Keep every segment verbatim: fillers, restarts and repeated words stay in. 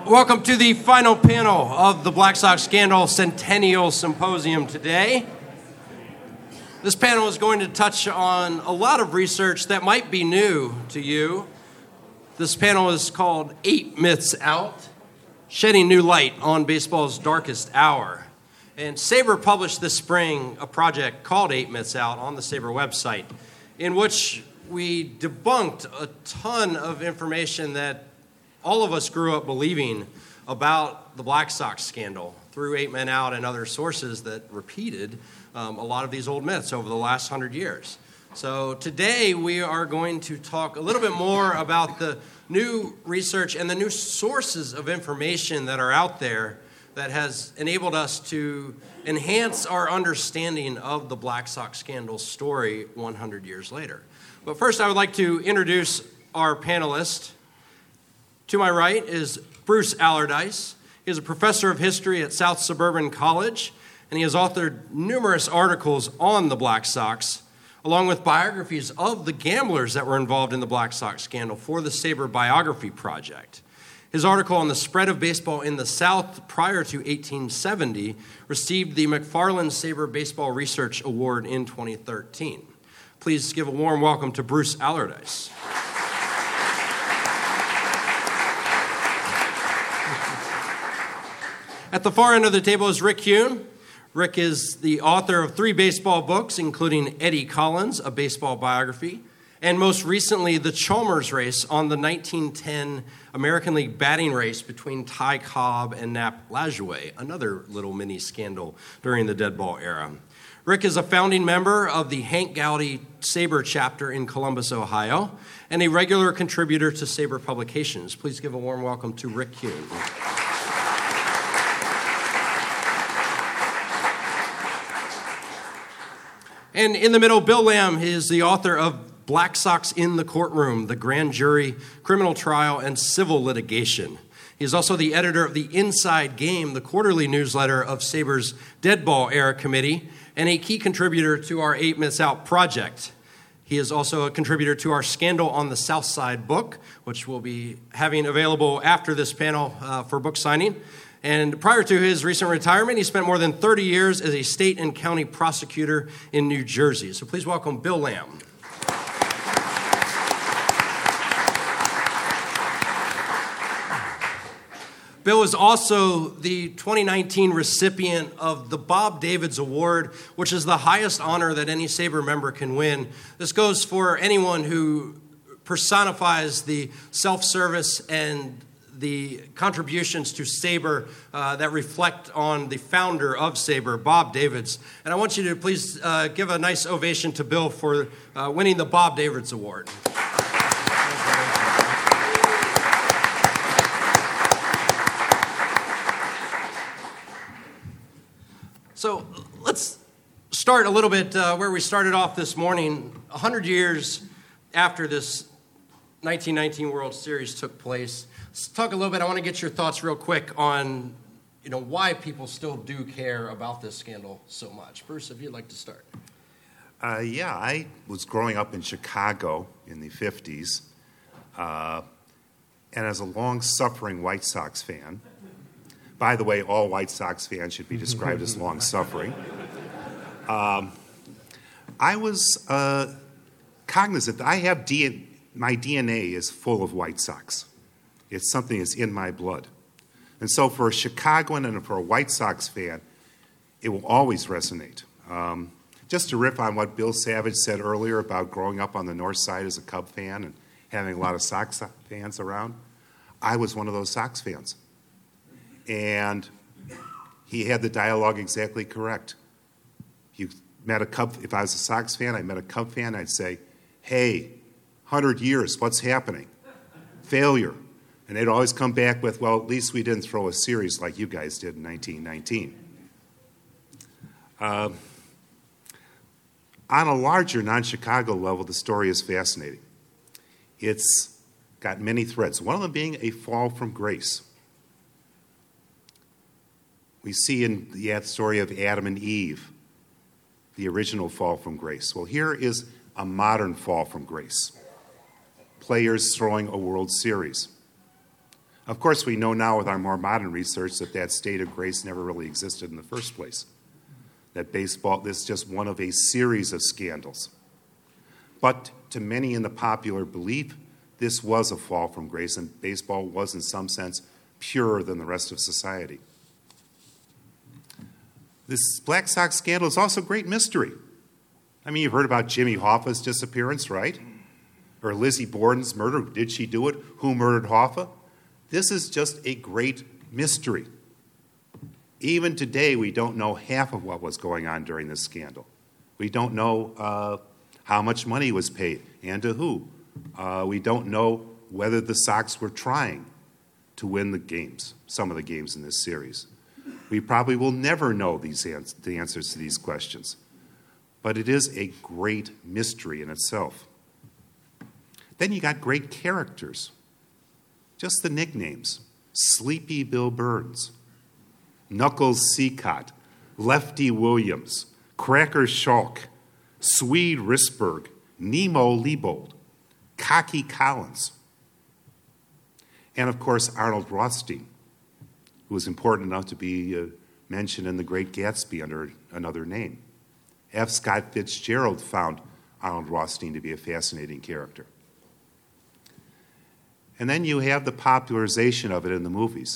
Welcome to the final panel of the Black Sox Scandal Centennial Symposium today. This panel is going to touch on a lot of research that might be new to you. This panel is called Eight Myths Out, Shedding New Light on Baseball's Darkest Hour. And SABR published this spring a project called Eight Myths Out on the SABR website, in which we debunked a ton of information that all of us grew up believing about the Black Sox scandal through Eight Men Out and other sources that repeated um, a lot of these old myths over the last hundred years. So today we are going to talk a little bit more about the new research and the new sources of information that are out there that has enabled us to enhance our understanding of the Black Sox scandal story one hundred years later. But first I would like to introduce our panelists. To my right is Bruce Allardyce. He is a professor of history at South Suburban College, and he has authored numerous articles on the Black Sox, along with biographies of the gamblers that were involved in the Black Sox scandal for the SABR Biography Project. His article on the spread of baseball in the South prior to eighteen seventy received the McFarland SABR Baseball Research Award in twenty thirteen. Please give a warm welcome to Bruce Allardyce. At the far end of the table is Rick Kuhn. Rick is the author of three baseball books, including Eddie Collins, a baseball biography, and most recently, The Chalmers Race on the nineteen ten American League batting race between Ty Cobb and Nap Lajoie, another little mini scandal during the dead ball era. Rick is a founding member of the Hank Gowdy SABR chapter in Columbus, Ohio, and a regular contributor to SABR Publications. Please give a warm welcome to Rick Kuhn. And in the middle, Bill Lamb is the author of Black Sox in the Courtroom, the Grand Jury, Criminal Trial, and Civil Litigation. He is also the editor of the Inside Game, the quarterly newsletter of SABR's Dead Ball Era Committee, and a key contributor to our Eight Myths Out project. He is also a contributor to our Scandal on the South Side book, which we'll be having available after this panel uh, for book signing. And prior to his recent retirement, he spent more than thirty years as a state and county prosecutor in New Jersey. So please welcome Bill Lamb. Bill is also the twenty nineteen recipient of the Bob Davids Award, which is the highest honor that any SABR member can win. This goes for anyone who personifies the self-service and the contributions to SABR uh, that reflect on the founder of SABR, Bob Davids. And I want you to please uh, give a nice ovation to Bill for uh, winning the Bob Davids Award. So let's start a little bit uh, where we started off this morning. one hundred years after this nineteen nineteen World Series took place, let's talk a little bit. I want to get your thoughts real quick on, you know, why people still do care about this scandal so much. Bruce, if you'd like to start. Uh, yeah, I was growing up in Chicago in the fifties, uh, and as a long-suffering White Sox fan, by the way, all White Sox fans should be described as long-suffering, um, I was uh, cognizant that I have D N A. My D N A is full of White Sox. It's something that's in my blood. And so for a Chicagoan and for a White Sox fan, it will always resonate. Um, just to riff on what Bill Savage said earlier about growing up on the north side as a Cub fan and having a lot of Sox fans around, I was one of those Sox fans. And he had the dialogue exactly correct. You met a Cub, if I was a Sox fan, I met a Cub fan, I'd say, hey, one hundred years, what's happening? Failure. And they'd always come back with, well, at least we didn't throw a series like you guys did in nineteen nineteen. Uh, on a larger non-Chicago level, the story is fascinating. It's got many threads, one of them being a fall from grace. We see in the story of Adam and Eve, the original fall from grace. Well, here is a modern fall from grace. Players throwing a World Series. Of course, we know now with our more modern research that that state of grace never really existed in the first place. That baseball, this is just one of a series of scandals. But to many in the popular belief, this was a fall from grace, and baseball was in some sense purer than the rest of society. This Black Sox scandal is also great mystery. I mean, you've heard about Jimmy Hoffa's disappearance, right? Or Lizzie Borden's murder. Did she do it? Who murdered Hoffa? This is just a great mystery. Even today, we don't know half of what was going on during this scandal. We don't know uh, how much money was paid and to who. Uh, we don't know whether the Sox were trying to win the games, some of the games in this series. We probably will never know these ans- the answers to these questions. But it is a great mystery in itself. Then you got great characters. Just the nicknames. Sleepy Bill Burns, Knuckles Seacott, Lefty Williams, Cracker Schalk, Swede Risberg, Nemo Leibold, Cocky Collins, and of course Arnold Rothstein, who was important enough to be uh, mentioned in The Great Gatsby under another name. F. Scott Fitzgerald found Arnold Rothstein to be a fascinating character. And then you have the popularization of it in the movies.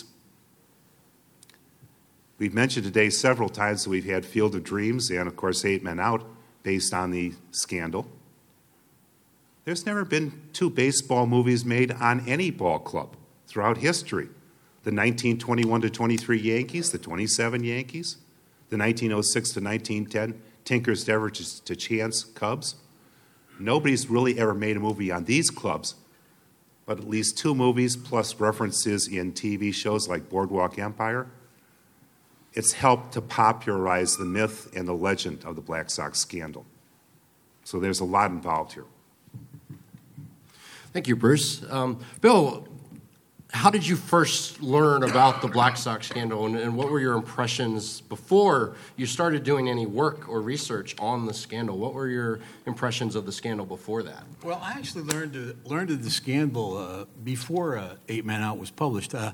We've mentioned today several times that we've had Field of Dreams and, of course, Eight Men Out, based on the scandal. There's never been two baseball movies made on any ball club throughout history. The nineteen twenty-one to twenty-three Yankees, the twenty-seven Yankees, the nineteen oh six to nineteen ten Tinker's Endeavor to Chance Cubs. Nobody's really ever made a movie on these clubs, but at least two movies plus references in T V shows like Boardwalk Empire. It's helped to popularize the myth and the legend of the Black Sox scandal. So there's a lot involved here. Thank you, Bruce. Um, Bill, how did you first learn about the Black Sox scandal, and, and what were your impressions before you started doing any work or research on the scandal? What were your impressions of the scandal before that? Well, I actually learned to, learned of the scandal uh, before uh, Eight Men Out was published. Uh,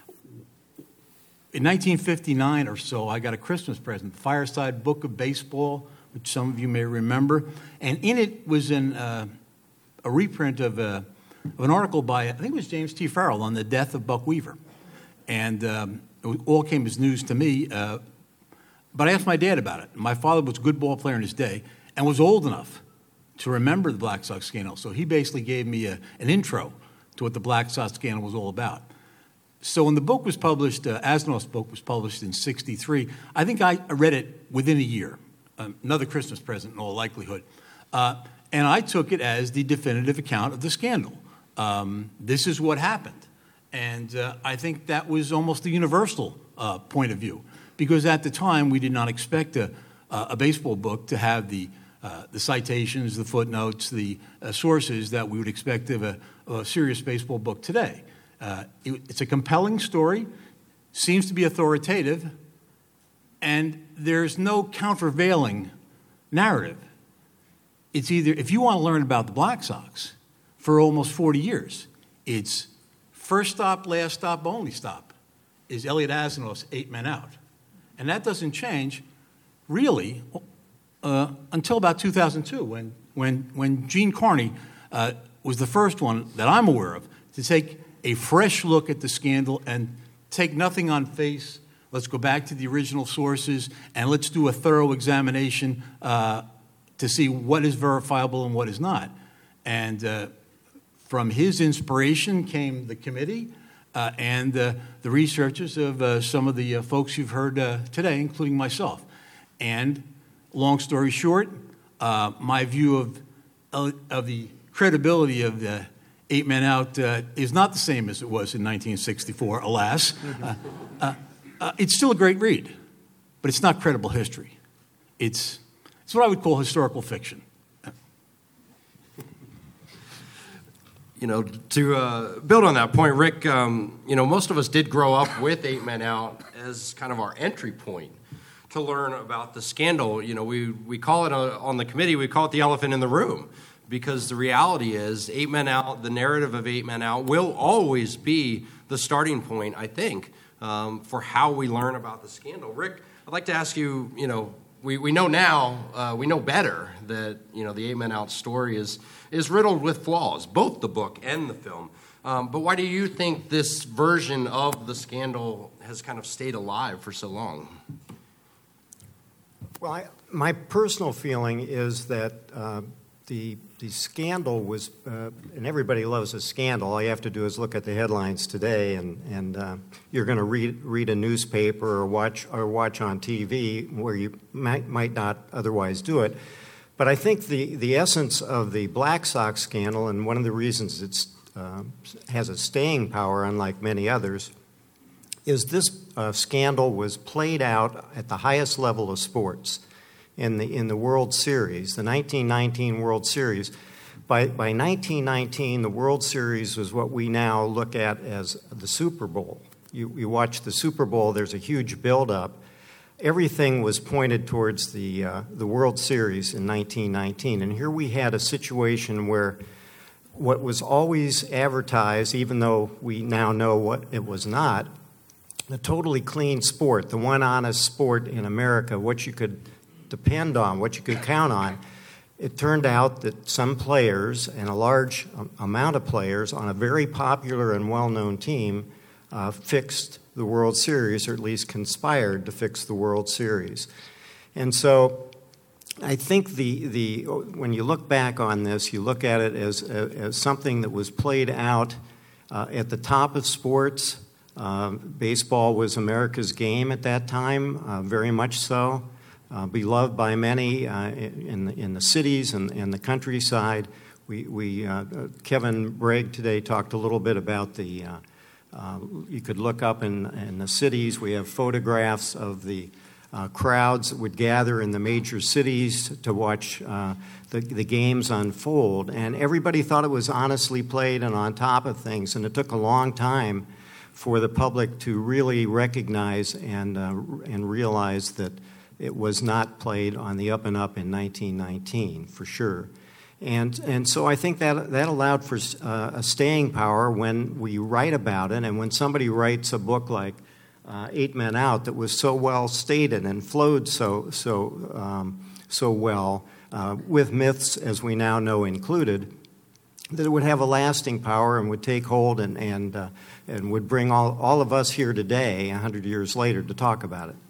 in nineteen fifty-nine or so, I got a Christmas present, Fireside Book of Baseball, which some of you may remember, and in it was an, uh, a reprint of a of an article by, I think it was James T. Farrell, on the death of Buck Weaver. And um, it all came as news to me. Uh, but I asked my dad about it. My father was a good ball player in his day and was old enough to remember the Black Sox scandal. So he basically gave me a, an intro to what the Black Sox scandal was all about. So when the book was published, uh, Asinoff's book was published in sixty-three, I think I read it within a year, um, another Christmas present in all likelihood. Uh, and I took it as the definitive account of the scandal. Um, this is what happened. And uh, I think that was almost a universal uh, point of view, because at the time we did not expect a, uh, a baseball book to have the, uh, the citations, the footnotes, the uh, sources that we would expect of a, of a serious baseball book today. Uh, it, it's a compelling story, seems to be authoritative, and there's no countervailing narrative. It's either, if you want to learn about the Black Sox, for almost forty years, it's first stop, last stop, only stop, is Elliot Asinoff's Eight Men Out. And that doesn't change, really, uh, until about two thousand two, when, when, when Gene Carney uh, was the first one that I'm aware of to take a fresh look at the scandal and take nothing on face. Let's go back to the original sources, and let's do a thorough examination uh, to see what is verifiable and what is not. And uh, from his inspiration came the committee uh, and uh, the researchers of uh, some of the uh, folks you've heard uh, today, including myself. And long story short, uh, my view of, uh, of the credibility of the Eight Men Out uh, is not the same as it was in nineteen sixty-four, alas. Uh, uh, uh, it's still a great read, but it's not credible history. It's, it's what I would call historical fiction. You know, to uh, build on that point, Rick, um, you know, most of us did grow up with Eight Men Out as kind of our entry point to learn about the scandal. You know, we, we call it, uh, on the committee, we call it the elephant in the room, because the reality is Eight Men Out, the narrative of Eight Men Out will always be the starting point, I think, um, for how we learn about the scandal. Rick, I'd like to ask you, you know, we, we know now, uh, we know better that, you know, the Eight Men Out story is, is riddled with flaws, both the book and the film. Um, but why do you think this version of the scandal has kind of stayed alive for so long? Well, I, my personal feeling is that uh, the the scandal was, uh, and everybody loves a scandal. All you have to do is look at the headlines today, and and uh, you're going to read read a newspaper or watch or watch on T V where you might might not otherwise do it. But I think the the essence of the Black Sox scandal, and one of the reasons it's uh, has a staying power, unlike many others, is this uh, scandal was played out at the highest level of sports in the in the World Series, the nineteen nineteen World Series. By by nineteen nineteen, the World Series was what we now look at as the Super Bowl. You, you watch the Super Bowl, there's a huge buildup. Everything was pointed towards the uh, the World Series in nineteen nineteen, and here we had a situation where what was always advertised, even though we now know what it was not, the totally clean sport, the one honest sport in America, what you could depend on, what you could count on. It turned out that some players, and a large amount of players on a very popular and well-known team, uh, fixed the World Series, or at least conspired to fix the World Series. And so I think the the when you look back on this, you look at it as, as something that was played out uh, at the top of sports. Uh, baseball was America's game at that time, uh, very much so. Uh, beloved by many uh, in, the, in the cities and, and the countryside. We, we uh, Kevin Bragg today talked a little bit about the, uh, uh, you could look up in, in the cities. We have photographs of the uh, crowds that would gather in the major cities to, to watch uh, the, the games unfold. And everybody thought it was honestly played and on top of things. And it took a long time for the public to really recognize and, uh, and realize that it was not played on the up and up in nineteen nineteen, for sure. And and so I think that that allowed for uh, a staying power when we write about it, and when somebody writes a book like uh, Eight Men Out that was so well stated and flowed so so um, so well, uh, with myths, as we now know, included, that it would have a lasting power and would take hold and and uh, and would bring all, all of us here today, a hundred years later, to talk about it.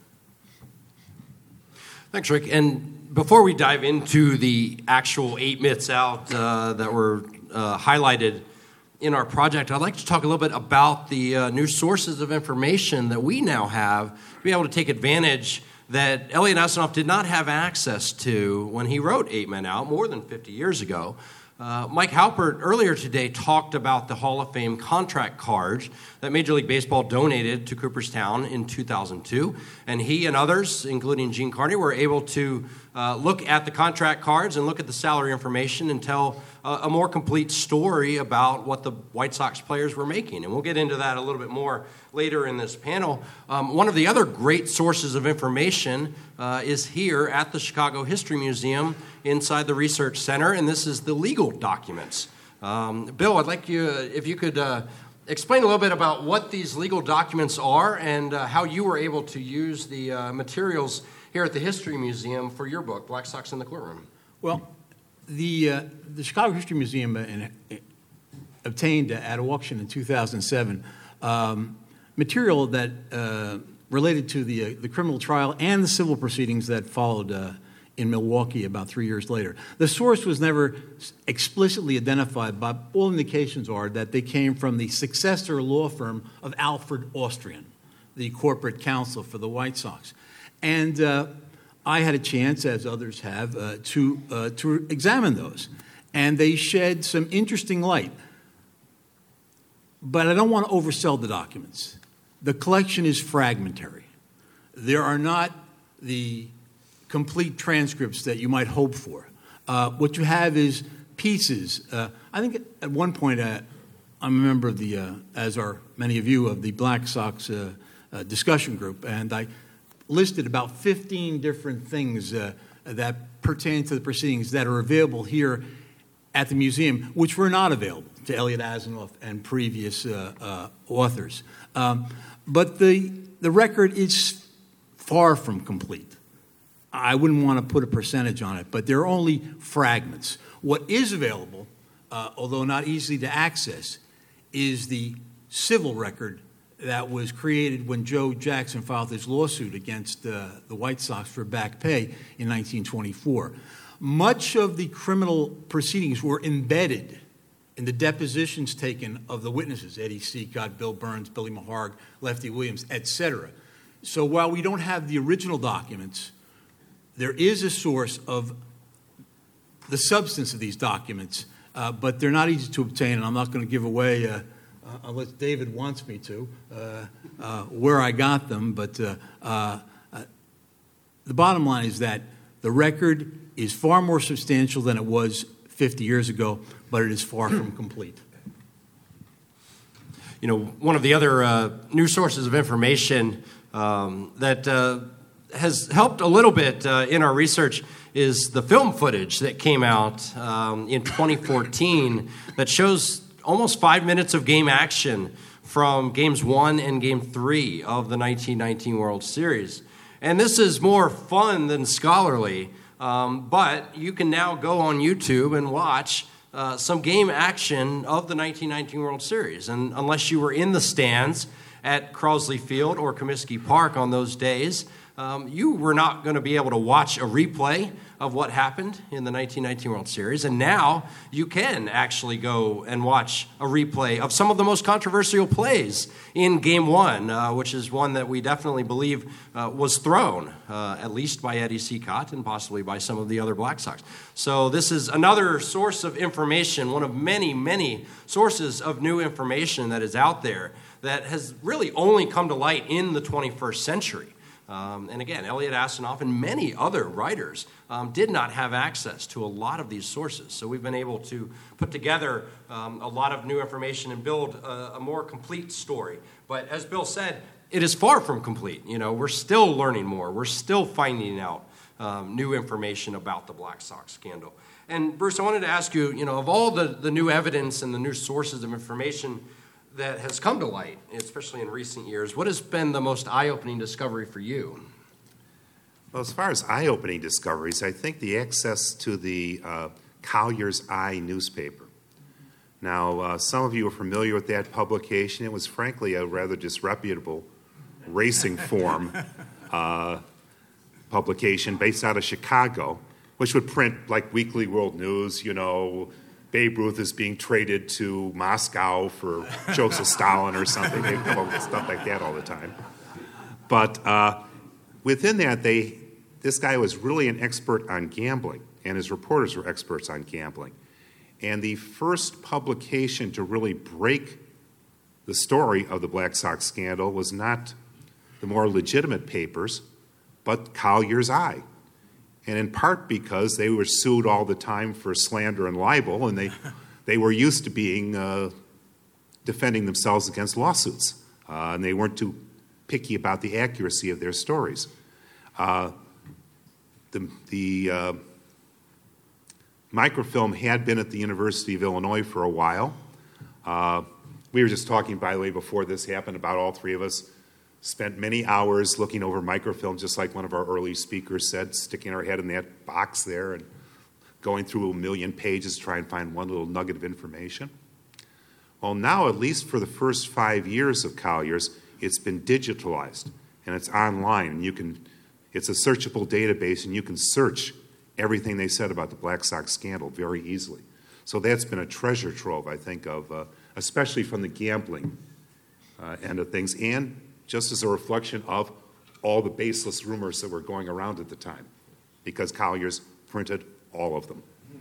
Thanks, Rick. And before we dive into the actual eight myths out uh, that were uh, highlighted in our project, I'd like to talk a little bit about the uh, new sources of information that we now have to be able to take advantage that Elliot Asanoff did not have access to when he wrote Eight Men Out more than fifty years ago. Uh, Mike Halpert earlier today talked about the Hall of Fame contract cards that Major League Baseball donated to Cooperstown in two thousand two. And he and others, including Gene Carney, were able to uh, look at the contract cards and look at the salary information and tell uh, a more complete story about what the White Sox players were making. And we'll get into that a little bit more later in this panel. Um, one of the other great sources of information uh, is here at the Chicago History Museum inside the Research Center, and this is the legal documents. Um, Bill, I'd like you, if you could uh, explain a little bit about what these legal documents are and uh, how you were able to use the uh, materials here at the History Museum for your book, Black Sox in the Courtroom. Well, the uh, the Chicago History Museum uh, uh, obtained uh, at auction in two thousand seven um, material that uh, related to the uh, the criminal trial and the civil proceedings that followed uh, in Milwaukee about three years later. The source was never explicitly identified, but all indications are that they came from the successor law firm of Alfred Austrian, the corporate counsel for the White Sox. And uh, I had a chance, as others have, uh, to uh, to examine those. And they shed some interesting light. But I don't want to oversell the documents. The collection is fragmentary. There are not the complete transcripts that you might hope for. Uh, what you have is pieces. Uh, I think at one point, uh, I'm a member of the, uh, as are many of you, of the Black Sox uh, uh, discussion group, and I listed about fifteen different things uh, that pertain to the proceedings that are available here at the museum, which were not available to Elliot Asinoff and previous uh, uh, authors. Um, but the, the record is far from complete. I wouldn't want to put a percentage on it, but there are only fragments. What is available, uh, although not easily to access, is the civil record that was created when Joe Jackson filed his lawsuit against uh, the White Sox for back pay in nineteen twenty-four. Much of the criminal proceedings were embedded in the depositions taken of the witnesses, Eddie Seacott, Bill Burns, Billy Maharg, Lefty Williams, et cetera. So while we don't have the original documents, there is a source of the substance of these documents, uh, but they're not easy to obtain, and I'm not going to give away, uh, uh, unless David wants me to, uh, uh, where I got them. But uh, uh, uh, the bottom line is that the record is far more substantial than it was fifty years ago, but it is far from complete. You know, one of the other uh, new sources of information um, that uh, has helped a little bit uh, in our research is the film footage that came out um, in twenty fourteen that shows almost five minutes of game action from games one and game three of the nineteen nineteen World Series. And this is more fun than scholarly, um, but you can now go on YouTube and watch uh, some game action of the nineteen nineteen World Series. And unless you were in the stands at Crosley Field or Comiskey Park on those days, Um, you were not going to be able to watch a replay of what happened in the nineteen nineteen World Series, and now you can actually go and watch a replay of some of the most controversial plays in Game One, uh, which is one that we definitely believe uh, was thrown, uh, at least by Eddie Seacott and possibly by some of the other Black Sox. So this is another source of information, one of many, many sources of new information that is out there that has really only come to light in the twenty-first century. Um, and again, Elliot Asinoff and many other writers um, did not have access to a lot of these sources. So we've been able to put together um, a lot of new information and build a, a more complete story. But as Bill said, it is far from complete. You know, we're still learning more. We're still finding out um, new information about the Black Sox scandal. And Bruce, I wanted to ask you, you know, of all the, the new evidence and the new sources of information that has come to light, especially in recent years, what has been the most eye-opening discovery for you? Well, as far as eye-opening discoveries, I think the access to the uh, Collier's Eye newspaper. Now, uh, some of you are familiar with that publication. It was frankly a rather disreputable racing form uh, publication based out of Chicago, which would print like Weekly World News, you know, Babe Ruth is being traded to Moscow for Joseph Stalin or something. They come up with stuff like that all the time. But uh, within that, they this guy was really an expert on gambling, and his reporters were experts on gambling. And the first publication to really break the story of the Black Sox scandal was not the more legitimate papers, but Collier's Eye. And in part because they were sued all the time for slander and libel, and they they were used to being uh, defending themselves against lawsuits, uh, and they weren't too picky about the accuracy of their stories. Uh, the the uh, microfilm had been at the University of Illinois for a while. Uh, we were just talking, by the way, before this happened, about all three of us spent many hours looking over microfilm, just like one of our early speakers said, sticking our head in that box there and going through a million pages to try and find one little nugget of information. Well, now, at least for the first five years of Collier's, it's been digitalized, and it's online. And you can, it's a searchable database, and you can search everything they said about the Black Sox scandal very easily. So that's been a treasure trove, I think, of uh, especially from the gambling uh, end of things, and just as a reflection of all the baseless rumors that were going around at the time, because Collier's printed all of them.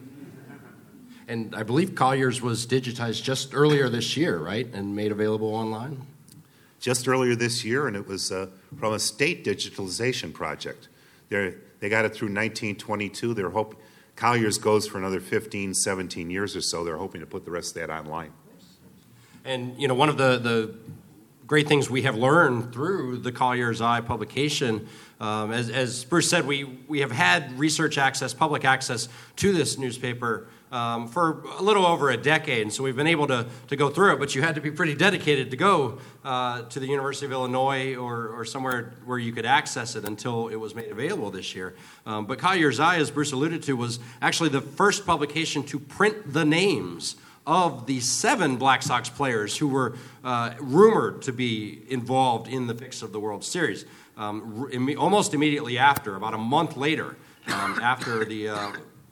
And I believe Collier's was digitized just earlier this year, right, and made available online? Just earlier this year, and it was uh, from a state digitalization project. They're, they got it through nineteen twenty-two. They're hoping Collier's goes for another fifteen, seventeen years or so. They're hoping to put the rest of that online. And, you know, one of the, the great things we have learned through the Collier's Eye publication. Um, as, as Bruce said, we, we have had research access, public access to this newspaper um, for a little over a decade, and so we've been able to, to go through it, but you had to be pretty dedicated to go uh, to the University of Illinois or, or somewhere where you could access it until it was made available this year. Um, but Collier's Eye, as Bruce alluded to, was actually the first publication to print the names of the seven Black Sox players who were uh, rumored to be involved in the fix of the World Series. Um, im- almost immediately after, about a month later, um, after the uh,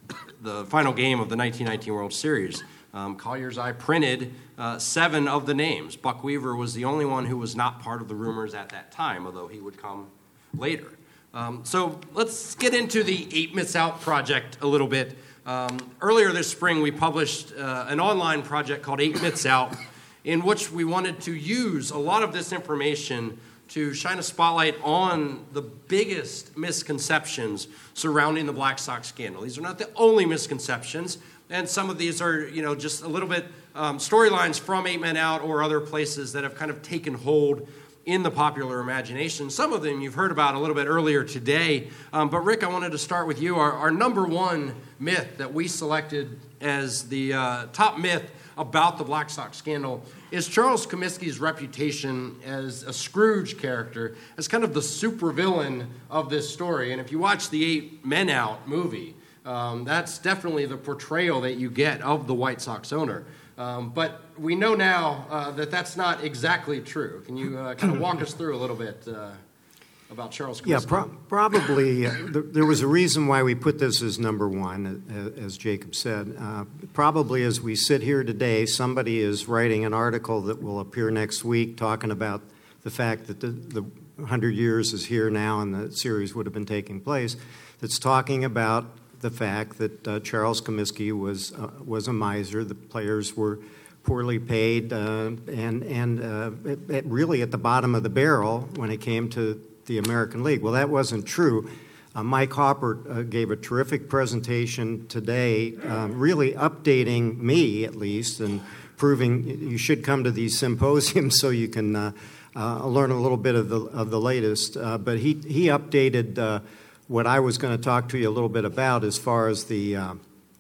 the final game of the nineteen nineteen World Series, um, Collier's Eye printed uh, seven of the names. Buck Weaver was the only one who was not part of the rumors at that time, although he would come later. Um, so let's get into the Eight Myths Out project a little bit. Um, earlier this spring, we published uh, an online project called Eight Myths Out, in which we wanted to use a lot of this information to shine a spotlight on the biggest misconceptions surrounding the Black Sox scandal. These are not the only misconceptions, and some of these are, you know, just a little bit um, storylines from Eight Men Out or other places that have kind of taken hold in the popular imagination. Some of them you've heard about a little bit earlier today, um, but Rick, I wanted to start with you. Our, our number one myth that we selected as the uh, top myth about the Black Sox scandal is Charles Comiskey's reputation as a Scrooge character, as kind of the supervillain of this story. And if you watch the Eight Men Out movie, um, that's definitely the portrayal that you get of the White Sox owner. Um, but we know now uh, that that's not exactly true. Can you uh, kind of walk us through a little bit uh, about Charles Comiskey? Yeah, pro- probably uh, th- there was a reason why we put this as number one, uh, as Jacob said. Uh, probably as we sit here today, somebody is writing an article that will appear next week talking about the fact that the, the one hundred years is here now and the series would have been taking place, that's talking about the fact that uh, Charles Comiskey was uh, was a miser. The players were poorly paid uh, and and uh, it, it really at the bottom of the barrel when it came to the American League. Well, that wasn't true. Uh, Mike Hopper uh, gave a terrific presentation today, uh, really updating me at least and proving you should come to these symposiums so you can uh, uh, learn a little bit of the of the latest. Uh, but he he updated. Uh, What I was going to talk to you a little bit about as far as the uh,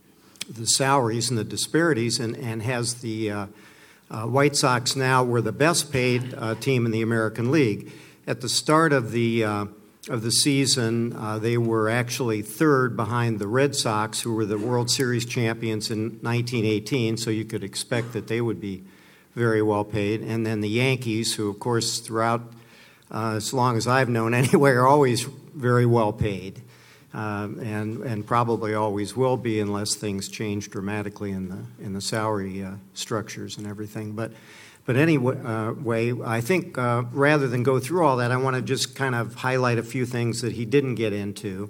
the salaries and the disparities, and, and has the uh, uh, White Sox now were the best paid uh, team in the American League. At the start of the uh, of the season, uh, they were actually third behind the Red Sox, who were the World Series champions in nineteen eighteen. So you could expect that they would be very well paid, and then the Yankees, who of course throughout uh, as long as I've known anyway, are always very well paid, uh, and and probably always will be unless things change dramatically in the in the salary uh, structures and everything. But but anyway, uh, way I think uh, rather than go through all that, I want to just kind of highlight a few things that he didn't get into.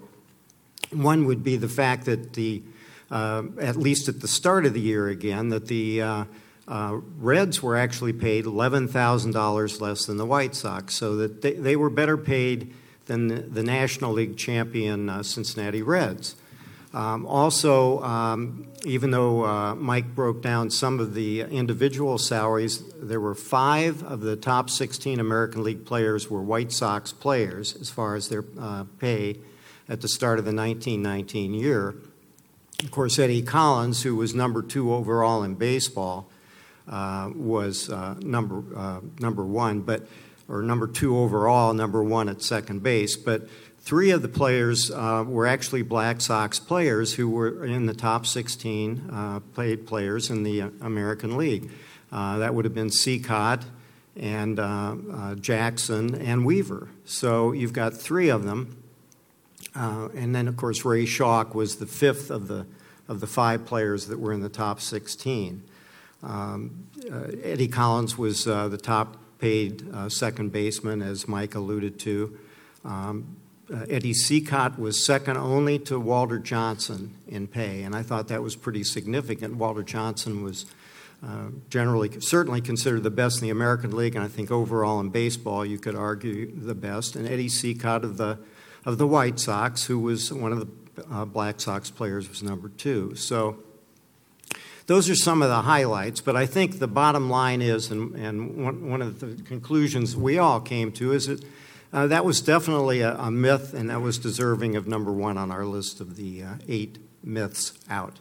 One would be the fact that the uh, at least at the start of the year again that the uh, Uh, Reds were actually paid eleven thousand dollars less than the White Sox, so that they, they were better paid than the, the National League champion uh, Cincinnati Reds. Um, also, um, even though uh, Mike broke down some of the individual salaries, there were five of the top sixteen American League players were White Sox players as far as their uh, pay at the start of the nineteen nineteen year. Of course, Eddie Collins, who was number two overall in baseball, Uh, was uh, number uh, number one, but or number two overall, number one at second base. But three of the players uh, were actually Black Sox players who were in the top sixteen uh, paid players in the American League. Uh, that would have been Seacott and uh, uh, Jackson and Weaver. So you've got three of them, uh, and then of course Ray Schalk was the fifth of the of the five players that were in the top sixteen. Um, uh, Eddie Collins was uh, the top-paid uh, second baseman, as Mike alluded to. Um, uh, Eddie Seacott was second only to Walter Johnson in pay, and I thought that was pretty significant. Walter Johnson was uh, generally, certainly considered the best in the American League, and I think overall in baseball you could argue the best. And Eddie Seacott of the of the White Sox, who was one of the uh, Black Sox players, was number two. So those are some of the highlights, but I think the bottom line is, and, and one, one of the conclusions we all came to is that uh, that was definitely a, a myth, and that was deserving of number one on our list of the uh, eight myths out.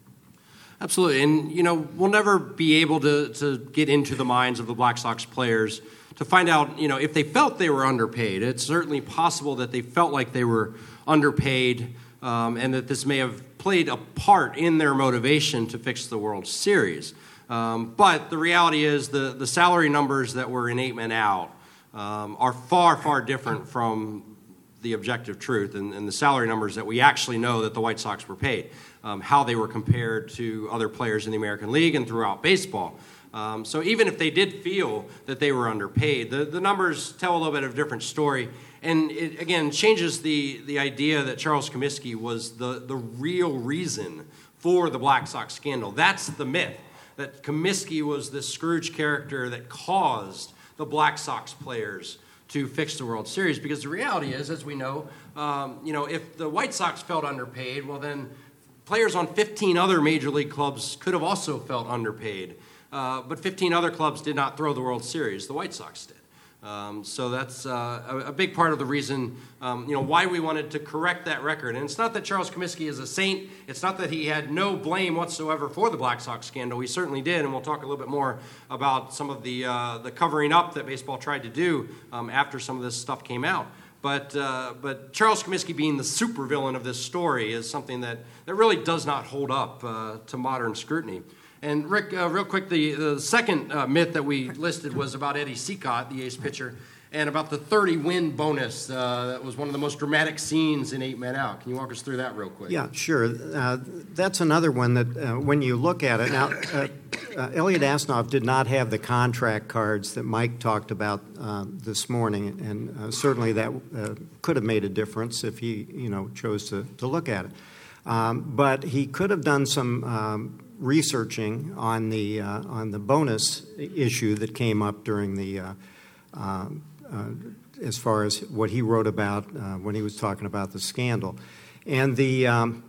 Absolutely. And, you know, we'll never be able to, to get into the minds of the Black Sox players to find out, you know, if they felt they were underpaid. It's certainly possible that they felt like they were underpaid um, and that this may have played a part in their motivation to fix the World Series. Um, but the reality is the, the salary numbers that were in eight men out um, are far, far different from the objective truth and, and the salary numbers that we actually know that the White Sox were paid, um, how they were compared to other players in the American League and throughout baseball. Um, so even if they did feel that they were underpaid, the, the numbers tell a little bit of a different story. And it, again, changes the, the idea that Charles Comiskey was the, the real reason for the Black Sox scandal. That's the myth, that Comiskey was this Scrooge character that caused the Black Sox players to fix the World Series. Because the reality is, as we know, um, you know, if the White Sox felt underpaid, well then players on fifteen other major league clubs could have also felt underpaid. Uh, but fifteen other clubs did not throw the World Series. The White Sox did. Um, so that's uh, a, a big part of the reason, um, you know, why we wanted to correct that record. And it's not that Charles Comiskey is a saint. It's not that he had no blame whatsoever for the Black Sox scandal. He certainly did, and we'll talk a little bit more about some of the uh, the covering up that baseball tried to do um, after some of this stuff came out. But uh, but Charles Comiskey being the supervillain of this story is something that, that really does not hold up uh, to modern scrutiny. And Rick, uh, real quick, the, the second uh, myth that we listed was about Eddie Cicotte, the ace pitcher, and about the thirty-win bonus. Uh, that was one of the most dramatic scenes in Eight Men Out. Can you walk us through that real quick? Yeah, sure. Uh, that's another one that uh, when you look at it, now, uh, uh, Elliot Asnoff did not have the contract cards that Mike talked about uh, this morning, and uh, certainly that uh, could have made a difference if he, you know, chose to, to look at it. Um, but he could have done some um, researching on the uh, on the bonus issue that came up during the uh, uh, uh, as far as what he wrote about uh, when he was talking about the scandal, and the um,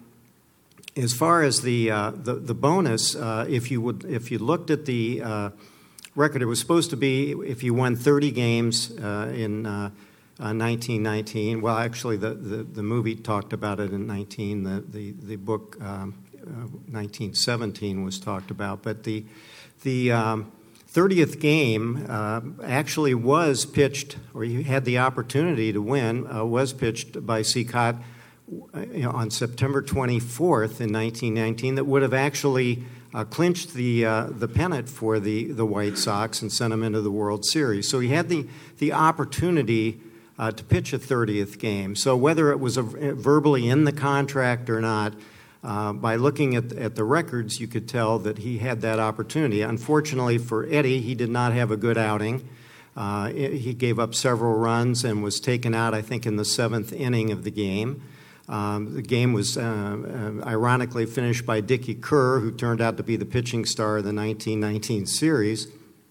as far as the uh, the, the bonus, uh, if you would if you looked at the uh, record, it was supposed to be if you won thirty games uh, in uh, uh, nineteen nineteen. Well, actually, the, the, the movie talked about it in nineteen. The the the book. Um, Uh, nineteen seventeen was talked about, but the the um, thirtieth game uh, actually was pitched, or you had the opportunity to win, uh, was pitched by Cicotte uh, you know, on September twenty-fourth in nineteen nineteen. That would have actually uh, clinched the uh, the pennant for the, the White Sox and sent them into the World Series. So he had the the opportunity uh, to pitch a thirtieth game. So whether it was a, verbally in the contract or not. Uh, by looking at, at the records, you could tell that he had that opportunity. Unfortunately for Eddie, he did not have a good outing. Uh, he gave up several runs and was taken out, I think, in the seventh inning of the game. Um, the game was uh, uh, ironically finished by Dickie Kerr, who turned out to be the pitching star of the nineteen nineteen series.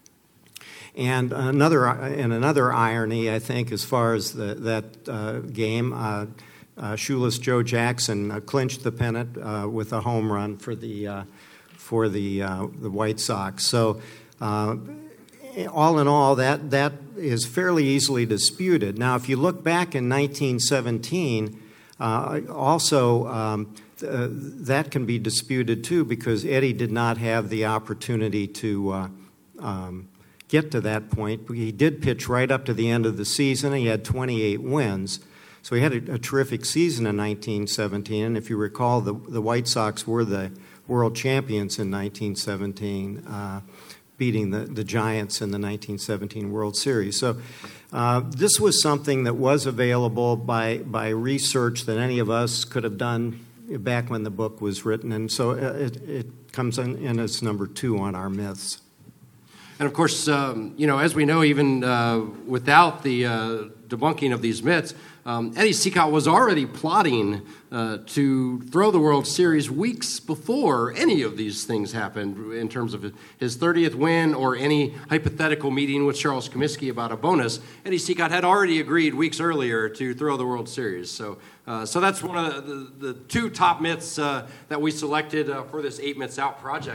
And another, and another irony, I think, as far as the, that uh, game, uh, Uh, shoeless Joe Jackson uh, clinched the pennant uh, with a home run for the uh, for the uh, the White Sox. So, uh, all in all, that that is fairly easily disputed. Now, if you look back in nineteen seventeen, uh, also um, th- uh, that can be disputed too, because Eddie did not have the opportunity to uh, um, get to that point. He did pitch right up to the end of the season. He had twenty-eight wins. So he had a, a terrific season in nineteen seventeen, and if you recall, the, the White Sox were the world champions in nineteen seventeen, uh, beating the, the Giants in the nineteen seventeen World Series. So uh, this was something that was available by, by research that any of us could have done back when the book was written, and so it, it comes in, in as number two on our myths. And of course, um, you know, as we know, even uh, without the uh, debunking of these myths, um, Eddie Cicotte was already plotting uh, to throw the World Series weeks before any of these things happened in terms of his thirtieth win or any hypothetical meeting with Charles Comiskey about a bonus. Eddie Cicotte had already agreed weeks earlier to throw the World Series. So uh, so that's one of the, the, the two top myths uh, that we selected uh, for this Eight Myths Out project.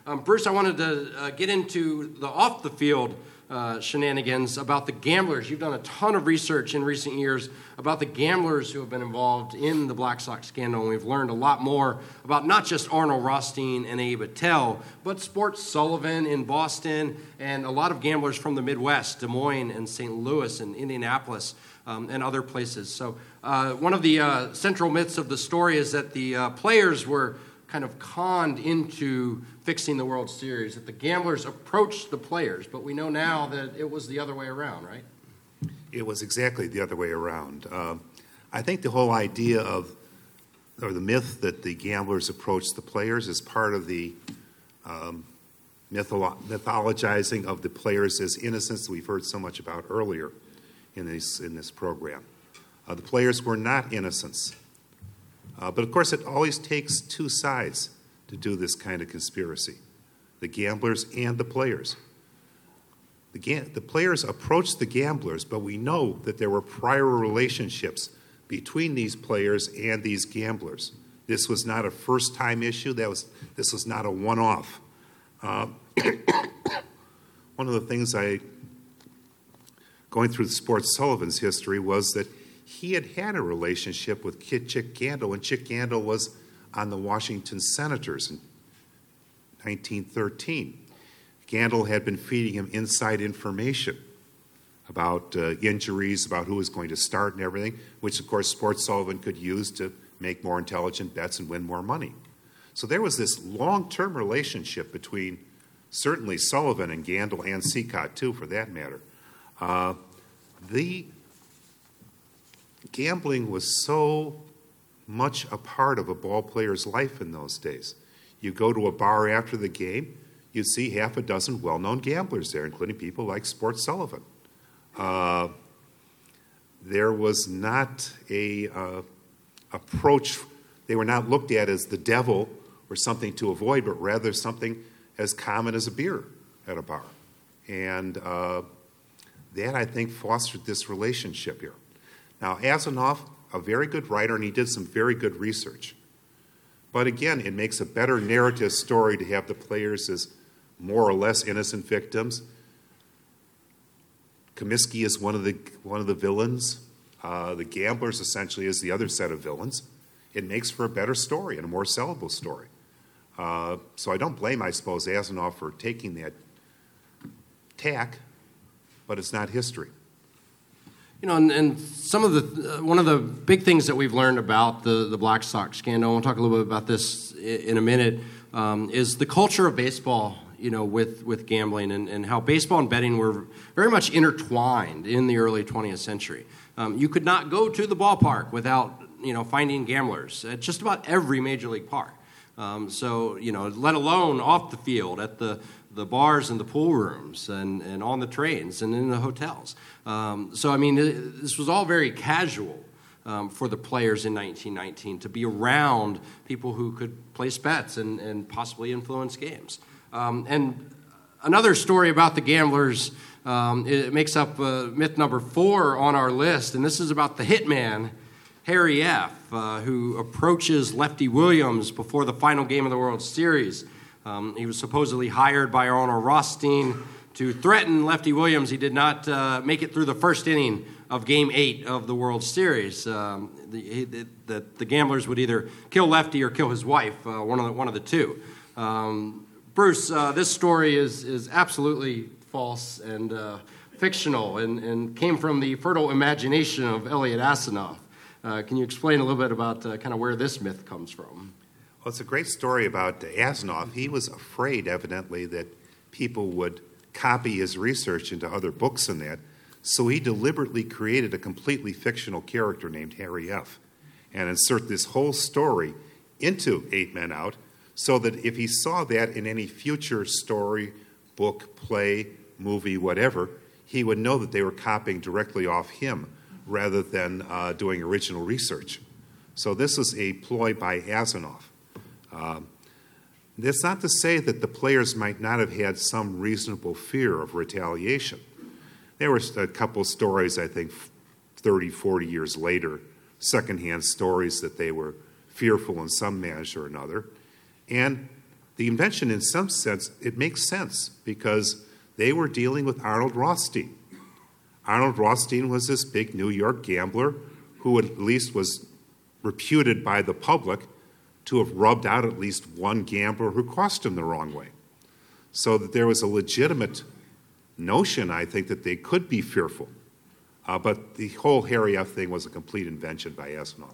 Um, Bruce, I wanted to uh, get into the off-the-field uh, shenanigans about the gamblers. You've done a ton of research in recent years about the gamblers who have been involved in the Black Sox scandal, and we've learned a lot more about not just Arnold Rothstein and Abe Attell, but Sports Sullivan in Boston and a lot of gamblers from the Midwest, Des Moines and Saint Louis and Indianapolis um, and other places. So uh, one of the uh, central myths of the story is that the uh, players were kind of conned into fixing the World Series, that the gamblers approached the players, but we know now that it was the other way around, right? It was exactly the other way around. Uh, I think the whole idea of, or the myth that the gamblers approached the players is part of the um, mytholo- mythologizing of the players as innocents that we've heard so much about earlier in this, in this program. Uh, the players were not innocents. Uh, but of course, it always takes two sides to do this kind of conspiracy, the gamblers and the players. The, ga- the players approached the gamblers, but we know that there were prior relationships between these players and these gamblers. This was not a first-time issue. That was, this was not a one-off. Uh, one of the things I, going through Sports Sullivan's history, was that he had had a relationship with Kid Chick Gandil, and Chick Gandil was on the Washington Senators in nineteen thirteen. Gandil had been feeding him inside information about uh, injuries, about who was going to start and everything, which, of course, Sports Sullivan could use to make more intelligent bets and win more money. So there was this long-term relationship between certainly Sullivan and Gandil, and Cicotte, too, for that matter. Uh, the Gambling was so much a part of a ball player's life in those days. You go to a bar after the game, you'd see half a dozen well-known gamblers there, including people like Sports Sullivan. Uh, there was not a uh, approach, they were not looked at as the devil or something to avoid, but rather something as common as a beer at a bar. And uh, that, I think, fostered this relationship here. Now, Azonoff, a very good writer, and he did some very good research. But again, it makes a better narrative story to have the players as more or less innocent victims. Comiskey is one of the one of the villains. Uh, the gamblers essentially is the other set of villains. It makes for a better story and a more sellable story. Uh, so I don't blame, I suppose, Azonoff for taking that tack, but it's not history. You know, and, and some of the uh, one of the big things that we've learned about the, the Black Sox scandal, and we'll talk a little bit about this in a minute, um, is the culture of baseball, you know, with, with gambling and, and how baseball and betting were very much intertwined in the early twentieth century. Um, you could not go to the ballpark without, you know, finding gamblers at just about every major league park. Um, so, you know, let alone off the field at the the bars and the pool rooms and, and on the trains and in the hotels. Um, so, I mean, it, this was all very casual um, for the players in nineteen nineteen to be around people who could place bets and, and possibly influence games. Um, and another story about the gamblers, um, it makes up uh, myth number four on our list, and this is about the hitman, Harry F., uh, who approaches Lefty Williams before the final game of the World Series. Um, he was supposedly hired by Arnold Rothstein to threaten Lefty Williams. He did not uh, make it through the first inning of Game eight of the World Series. Um, the, the, the gamblers would either kill Lefty or kill his wife, uh, one, of the, one of the two. Um, Bruce, uh, this story is, is absolutely false and uh, fictional and, and came from the fertile imagination of Elliot Azonoff. Uh, can you explain a little bit about uh, kind of where this myth comes from? Well, it's a great story about Azonoff. He was afraid, evidently, that people would copy his research into other books and that, so he deliberately created a completely fictional character named Harry F. and insert this whole story into Eight Men Out so that if he saw that in any future story, book, play, movie, whatever, he would know that they were copying directly off him rather than uh, doing original research. So this is a ploy by Azonoff. Um, that's not to say that the players might not have had some reasonable fear of retaliation. There were a couple stories, I think, thirty, forty years later, secondhand stories that they were fearful in some measure or another. And the invention, in some sense, it makes sense because they were dealing with Arnold Rothstein. Arnold Rothstein was this big New York gambler who at least was reputed by the public to have rubbed out at least one gambler who crossed him the wrong way. So that there was a legitimate notion, I think, that they could be fearful. Uh, but the whole Harry F. thing was a complete invention by Asimov.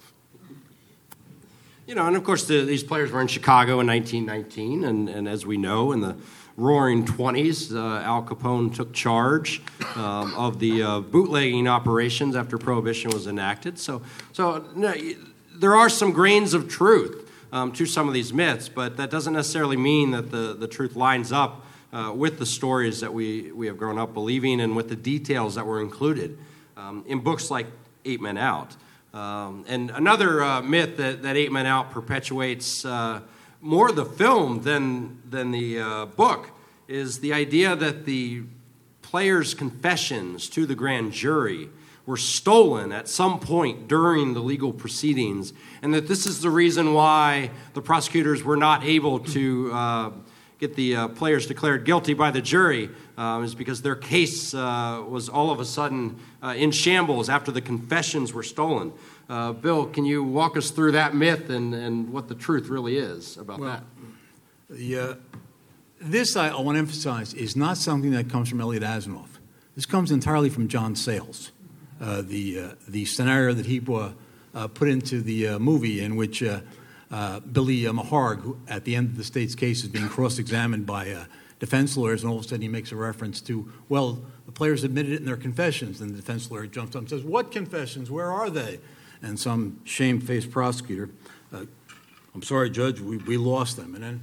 You know, and of course, the, these players were in Chicago in nineteen nineteen, and, and as we know, in the roaring twenties, uh, Al Capone took charge um, of the uh, bootlegging operations after Prohibition was enacted. So, so you know, there are some grains of truth um, to some of these myths, but that doesn't necessarily mean that the, the truth lines up uh, with the stories that we, we have grown up believing and with the details that were included um, in books like Eight Men Out. Um, and another uh, myth that, that Eight Men Out perpetuates uh, more the film than, than the uh, book is the idea that the players' confessions to the grand jury were stolen at some point during the legal proceedings, and that this is the reason why the prosecutors were not able to uh, get the uh, players declared guilty by the jury, uh, is because their case uh, was all of a sudden uh, in shambles after the confessions were stolen. Uh, Bill, can you walk us through that myth and, and what the truth really is about well, that? The, uh, this, I, I want to emphasize, is not something that comes from Elliot Asimov. This comes entirely from John Sayles, uh, the, uh, the scenario that he uh, uh, put into the uh, movie in which uh, uh, Billy uh, Maharg, who at the end of the state's case, is being cross-examined by uh, defense lawyers, and all of a sudden he makes a reference to, well, the players admitted it in their confessions, and the defense lawyer jumps up and says, what confessions? Where are they? And some shame-faced prosecutor, uh, I'm sorry, Judge, we, we lost them. And then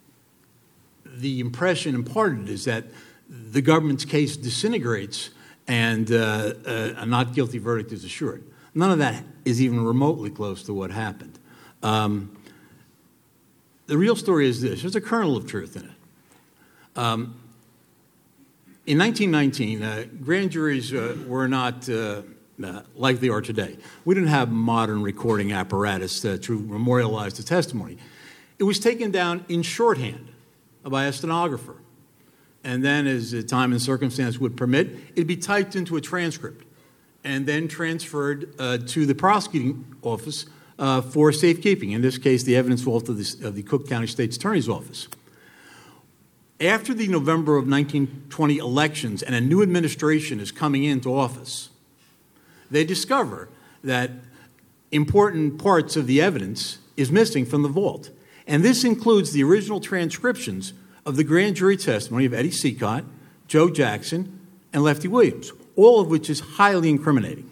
the impression imparted is that the government's case disintegrates and uh, a not guilty verdict is assured. None of that is even remotely close to what happened. Um, the real story is this. There's a kernel of truth in it. Um, in nineteen nineteen, uh, grand juries uh, were not uh, uh, like they are today. We didn't have modern recording apparatus uh, to memorialize the testimony. It was taken down in shorthand by a stenographer. And then, as the time and circumstance would permit, it'd be typed into a transcript and then transferred uh, to the prosecuting office uh, for safekeeping, in this case, the evidence vault of the, of the Cook County State's Attorney's Office. After the November of nineteen twenty elections and a new administration is coming into office, they discover that important parts of the evidence is missing from the vault. And this includes the original transcriptions of the grand jury testimony of Eddie Seacott, Joe Jackson, and Lefty Williams, all of which is highly incriminating.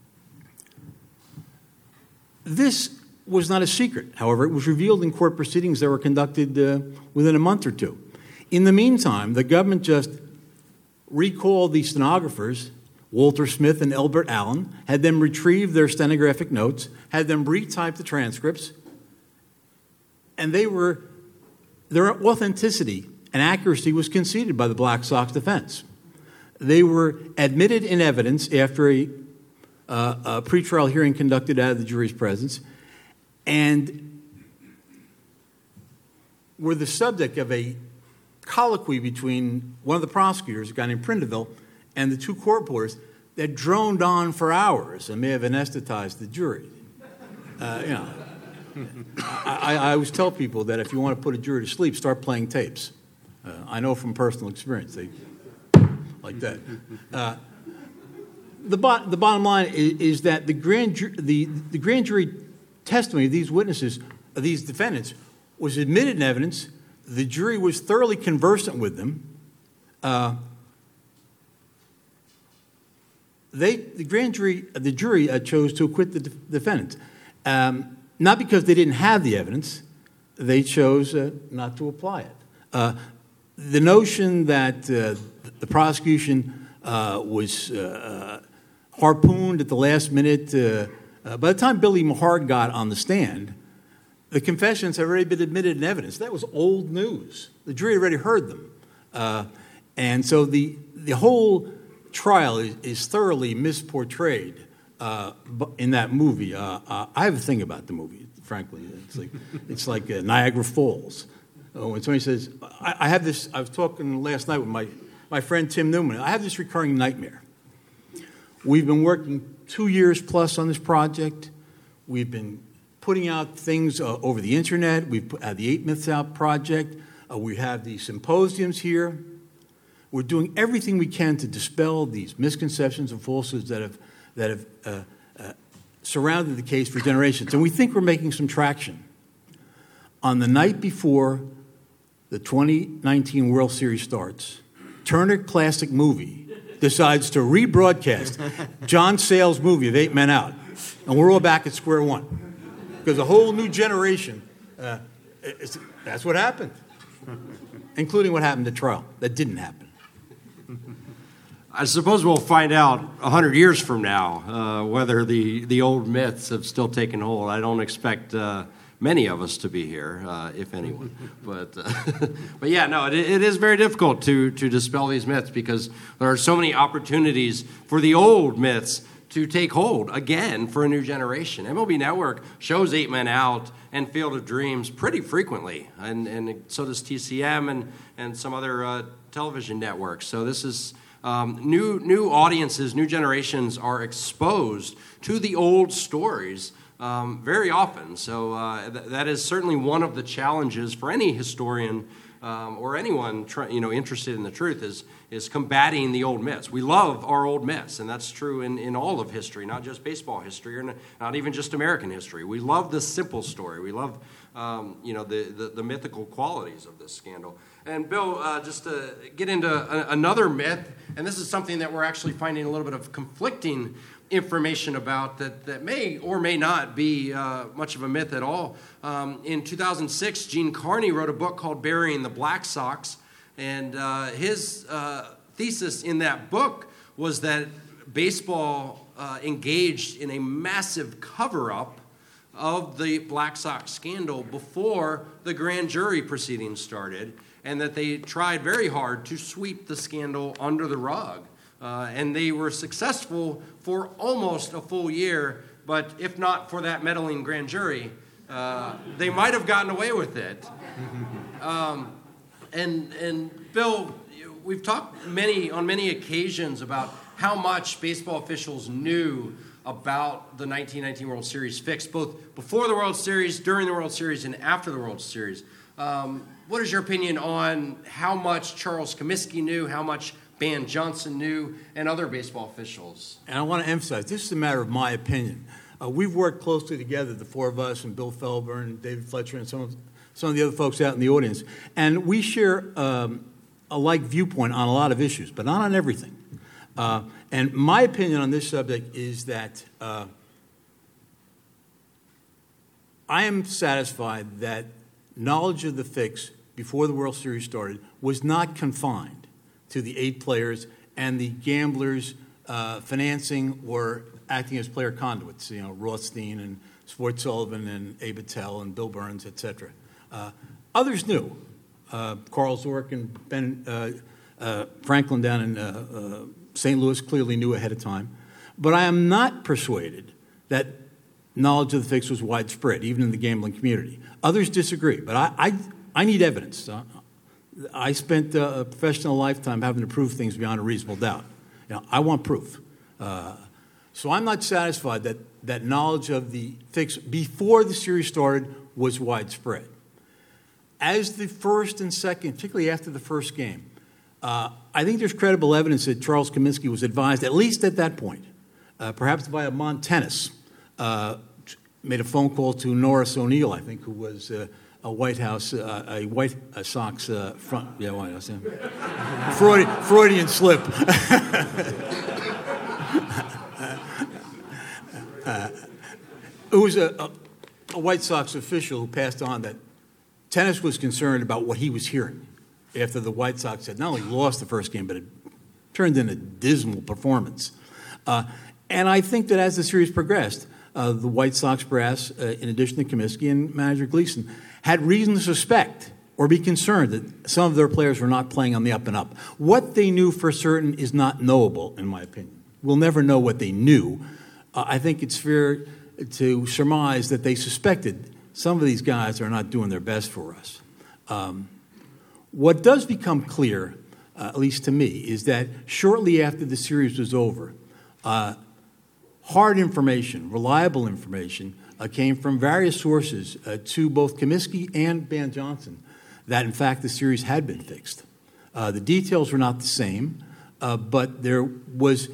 This was not a secret. However, it was revealed in court proceedings that were conducted uh, within a month or two. In the meantime, the government just recalled the stenographers, Walter Smith and Elbert Allen, had them retrieve their stenographic notes, had them retype the transcripts, and they were, their authenticity and accuracy was conceded by the Black Sox defense. They were admitted in evidence after a, uh, a pretrial hearing conducted out of the jury's presence, and were the subject of a colloquy between one of the prosecutors, a guy named Prindeville, and the two court reporters that droned on for hours and may have anesthetized the jury. Uh, you know, I, I always tell people that if you want to put a jury to sleep, start playing tapes. Uh, I know from personal experience, they like that. Uh, the, bo- the bottom line is, is that the grand, ju- the, the grand jury testimony of these witnesses, of these defendants, was admitted in evidence. The jury was thoroughly conversant with them. Uh, they, the grand jury, the jury uh, chose to acquit the de- defendants. Um, Not because they didn't have the evidence, they chose uh, not to apply it. Uh, the notion that uh, the prosecution uh, was uh, harpooned at the last minute, uh, uh, by the time Billy Maharg got on the stand, the confessions had already been admitted in evidence. That was old news. The jury had already heard them. Uh, and so the, the whole trial is, is thoroughly misportrayed. Uh, in that movie, uh, uh, I have a thing about the movie. Frankly, it's like it's like uh, Niagara Falls. uh, when somebody says, I, I have this, I was talking last night with my, my friend Tim Newman, I have this recurring nightmare. We've been working two years plus on this project. We've been putting out things uh, over the internet. We've put, had the Eight Myths Out project. Uh, we have the symposiums here. We're doing everything we can to dispel these misconceptions and falsehoods that have, that have uh, uh, surrounded the case for generations. And we think we're making some traction. On the night before the twenty nineteen World Series starts, Turner Classic Movie decides to rebroadcast John Sayles' movie of Eight Men Out. And we're all back at square one. Because a whole new generation, uh, it's, that's what happened. Including what happened at trial. That didn't happen. I suppose we'll find out one hundred years from now uh, whether the, the old myths have still taken hold. I don't expect uh, many of us to be here, uh, if anyone. But uh, but yeah, no, it, it is very difficult to, to dispel these myths because there are so many opportunities for the old myths to take hold again for a new generation. M L B Network shows Eight Men Out and Field of Dreams pretty frequently, and, and so does T C M and, and some other uh, television networks. So this is... Um, new new audiences, new generations are exposed to the old stories um, very often. So uh, th- that is certainly one of the challenges for any historian um, or anyone try, you know interested in the truth is is combating the old myths. We love our old myths, and that's true in, in all of history, not just baseball history or not, not even just American history. We love the simple story. We love um, you know the, the the mythical qualities of this scandal. And Bill, uh, just to get into a, another myth, and this is something that we're actually finding a little bit of conflicting information about that, that may or may not be uh, much of a myth at all. Um, in two thousand six, Gene Carney wrote a book called Burying the Black Sox, and uh, his uh, thesis in that book was that baseball uh, engaged in a massive cover-up of the Black Sox scandal before the grand jury proceedings started, and that they tried very hard to sweep the scandal under the rug. Uh, and they were successful for almost a full year, but if not for that meddling grand jury, uh, they might have gotten away with it. Um, and, and Bill, we've talked many on many occasions about how much baseball officials knew about the nineteen nineteen World Series fix, both before the World Series, during the World Series, and after the World Series. Um, what is your opinion on how much Charles Comiskey knew, how much Ban Johnson knew, and other baseball officials? And I want to emphasize, this is a matter of my opinion. Uh, we've worked closely together, the four of us, and Bill Felber, and David Fletcher, and some of, some of the other folks out in the audience. And we share um, a like viewpoint on a lot of issues, but not on everything. Uh, and my opinion on this subject is that uh, I am satisfied that knowledge of the fix before the World Series started was not confined to the eight players and the gamblers uh, financing or acting as player conduits, you know, Rothstein and Sport Sullivan and Abe Attell and Bill Burns, et cetera. Uh, others knew. Uh, Carl Zork and Ben uh, uh, Franklin down in uh, uh, Saint Louis clearly knew ahead of time. But I am not persuaded that knowledge of the fix was widespread, even in the gambling community. Others disagree, but I, I, I need evidence. Uh, I spent uh, a professional lifetime having to prove things beyond a reasonable doubt. You know, I want proof. Uh, so I'm not satisfied that, that knowledge of the fix before the series started was widespread. As the first and second, particularly after the first game, uh, I think there's credible evidence that Charles Comiskey was advised, at least at that point, uh, perhaps by a Montanus, uh, made a phone call to Norris O'Neill, I think, who was uh, a White House, uh, a White uh, Sox uh, front, yeah, White House, yeah. Freudian, Freudian slip. uh, it was a, a, a White Sox official who passed on that Tennis was concerned about what he was hearing after the White Sox had not only lost the first game, but it turned in a dismal performance. Uh, and I think that as the series progressed, uh, the White Sox brass, uh, in addition to Comiskey and manager Gleason, had reason to suspect or be concerned that some of their players were not playing on the up and up. What they knew for certain is not knowable, in my opinion. We'll never know what they knew. Uh, I think it's fair to surmise that they suspected some of these guys are not doing their best for us. Um, what does become clear, uh, at least to me, is that shortly after the series was over, uh, hard information, reliable information, uh, came from various sources uh, to both Comiskey and Ban Johnson that, in fact, the series had been fixed. Uh, the details were not the same, uh, but there was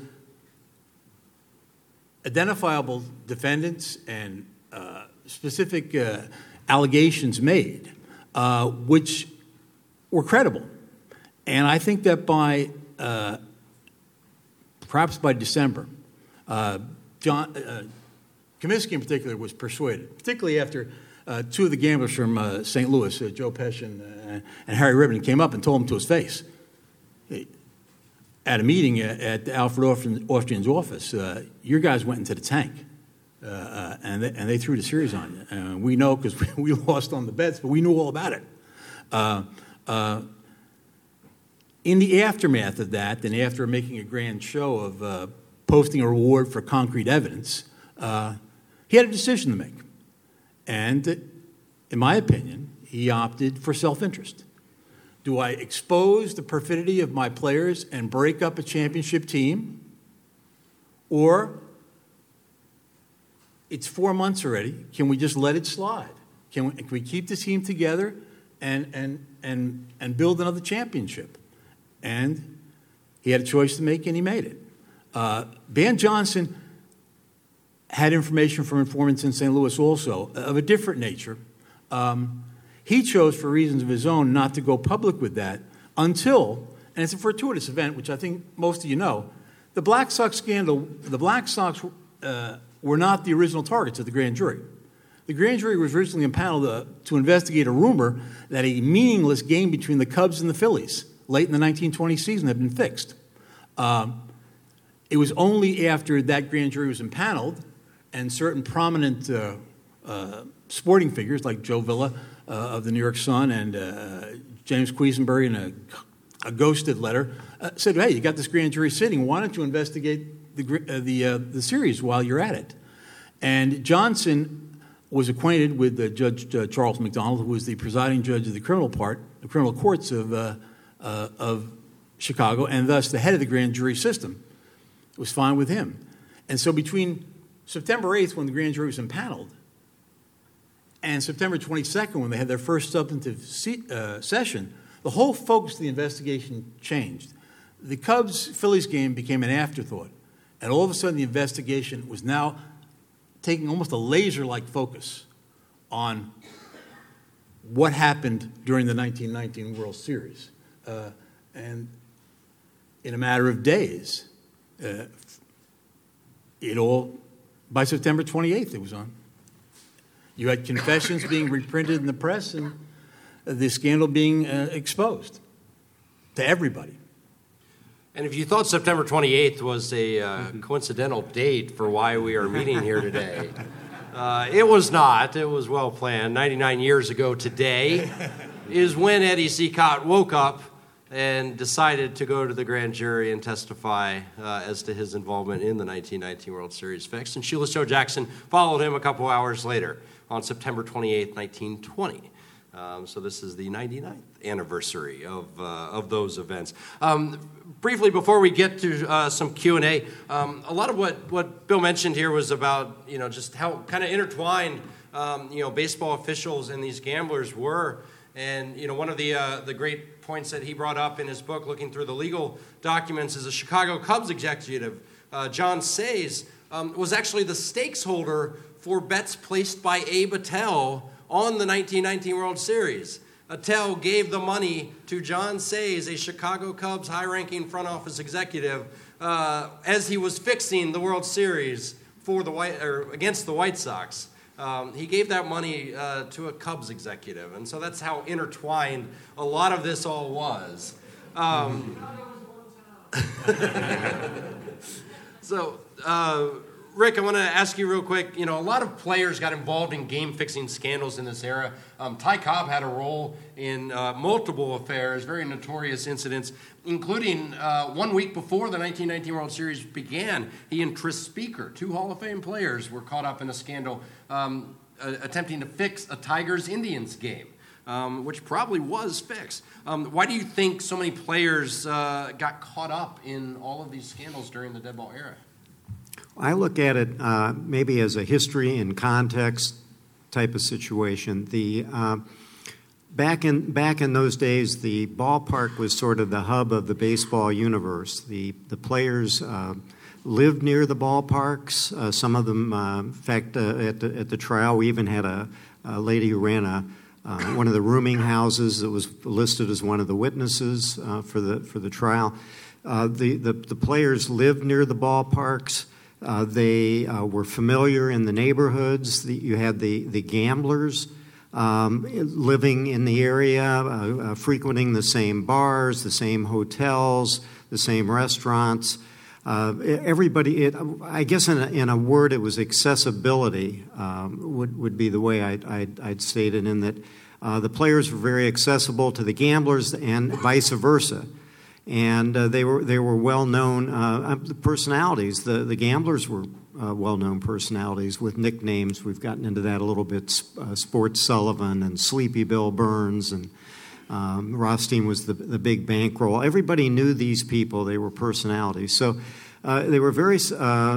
identifiable defendants and uh, specific uh, allegations made, uh, which were credible. And I think that by, uh, perhaps by December, uh, John, uh, Comiskey in particular was persuaded, particularly after uh, two of the gamblers from uh, Saint Louis, uh, Joe Pesci and, uh, and Harry Ribbon, came up and told him to his face at a meeting at Alfred Austrian's office, uh, your guys went into the tank, uh, uh, and, they, and they threw the series on you. And we know because we, we lost on the bets, but we knew all about it. Uh, uh, in the aftermath of that, and after making a grand show of uh, posting a reward for concrete evidence, uh, he had a decision to make. And in my opinion, he opted for self-interest. Do I expose the perfidy of my players and break up a championship team? Or, it's four months already, can we just let it slide? Can we, can we keep the team together and, and, and, and build another championship? And he had a choice to make, and he made it. Uh, Ban Johnson had information from informants in Saint Louis also, of a different nature. Um, He chose, for reasons of his own, not to go public with that until, and it's a fortuitous event, which I think most of you know, the Black Sox scandal, the Black Sox uh, were not the original targets of the grand jury. The grand jury was originally impaneled uh, to investigate a rumor that a meaningless game between the Cubs and the Phillies late in the nineteen twenty season had been fixed. Um, it was only after that grand jury was impaneled and certain prominent uh, uh, sporting figures like Joe Villa uh, of the New York Sun and uh, James Quisenberry in a, a ghosted letter uh, said, hey, you got this grand jury sitting. Why don't you investigate the, uh, the, uh, the series while you're at it? And Johnson was acquainted with uh, Judge uh, Charles McDonald, who was the presiding judge of the criminal part, the criminal courts of, uh, uh, of Chicago, and thus the head of the grand jury system. It was fine with him. And so between September eighth, when the grand jury was impaneled, and September twenty-second, when they had their first substantive se- uh, session, the whole focus of the investigation changed. The Cubs-Phillies game became an afterthought, and all of a sudden the investigation was now taking almost a laser-like focus on what happened during the nineteen nineteen World Series. Uh, and in a matter of days, uh, it all, by September twenty-eighth, it was on. You had confessions being reprinted in the press and the scandal being uh, exposed to everybody. And if you thought September twenty-eighth was a uh, coincidental date for why we are meeting here today, uh, it was not. It was well planned. ninety-nine years ago today is when Eddie Cicotte woke up and decided to go to the grand jury and testify uh, as to his involvement in the nineteen nineteen World Series fix. And Shoeless Joe Jackson followed him a couple hours later on September twenty-eighth, nineteen twenty. Um, so this is the ninety-ninth anniversary of uh, of those events. Um, briefly, before we get to uh, some Q and A, um, a lot of what, what Bill mentioned here was about, you know, just how kind of intertwined, um, you know, baseball officials and these gamblers were. And, you know, one of the uh, the great points that he brought up in his book, looking through the legal documents, is a Chicago Cubs executive, uh, John Sayes, um, was actually the stakes holder for bets placed by Abe Attell on the nineteen nineteen World Series. Attell gave the money to John Sayes, a Chicago Cubs high-ranking front office executive, uh, as he was fixing the World Series for the White or against the White Sox. Um, he gave that money uh, to a Cubs executive, and so that's how intertwined a lot of this all was. Um, so. Uh, Rick, I want to ask you real quick, you know, a lot of players got involved in game-fixing scandals in this era. Um, Ty Cobb had a role in uh, multiple affairs, very notorious incidents, including uh, one week before the nineteen nineteen World Series began, he and Tris Speaker, two Hall of Fame players, were caught up in a scandal um, uh, attempting to fix a Tigers-Indians game. um, which probably was fixed. Um, why do you think so many players uh, got caught up in all of these scandals during the dead ball era? I look at it uh, maybe as a history and context type of situation. The uh, back in back in those days, the ballpark was sort of the hub of the baseball universe. The the players uh, lived near the ballparks. Uh, some of them, uh, in fact, uh, at the at the trial, we even had a, a lady who ran a uh, one of the rooming houses that was listed as one of the witnesses uh, for the for the trial. Uh, the, the the players lived near the ballparks. Uh, they uh, were familiar in the neighborhoods. The, you had the, the gamblers um, living in the area, uh, uh, frequenting the same bars, the same hotels, the same restaurants. Uh, everybody, it, I guess in a, in a word, it was accessibility um, would, would be the way I'd, I'd, I'd state it, in that uh, the players were very accessible to the gamblers and vice versa. And uh, they were they were well known uh, personalities. The the gamblers were uh, well known personalities with nicknames. We've gotten into that a little bit. Uh, Sports Sullivan and Sleepy Bill Burns, and um, Rothstein was the the big bankroll. Everybody knew these people. They were personalities. So uh, they were very uh,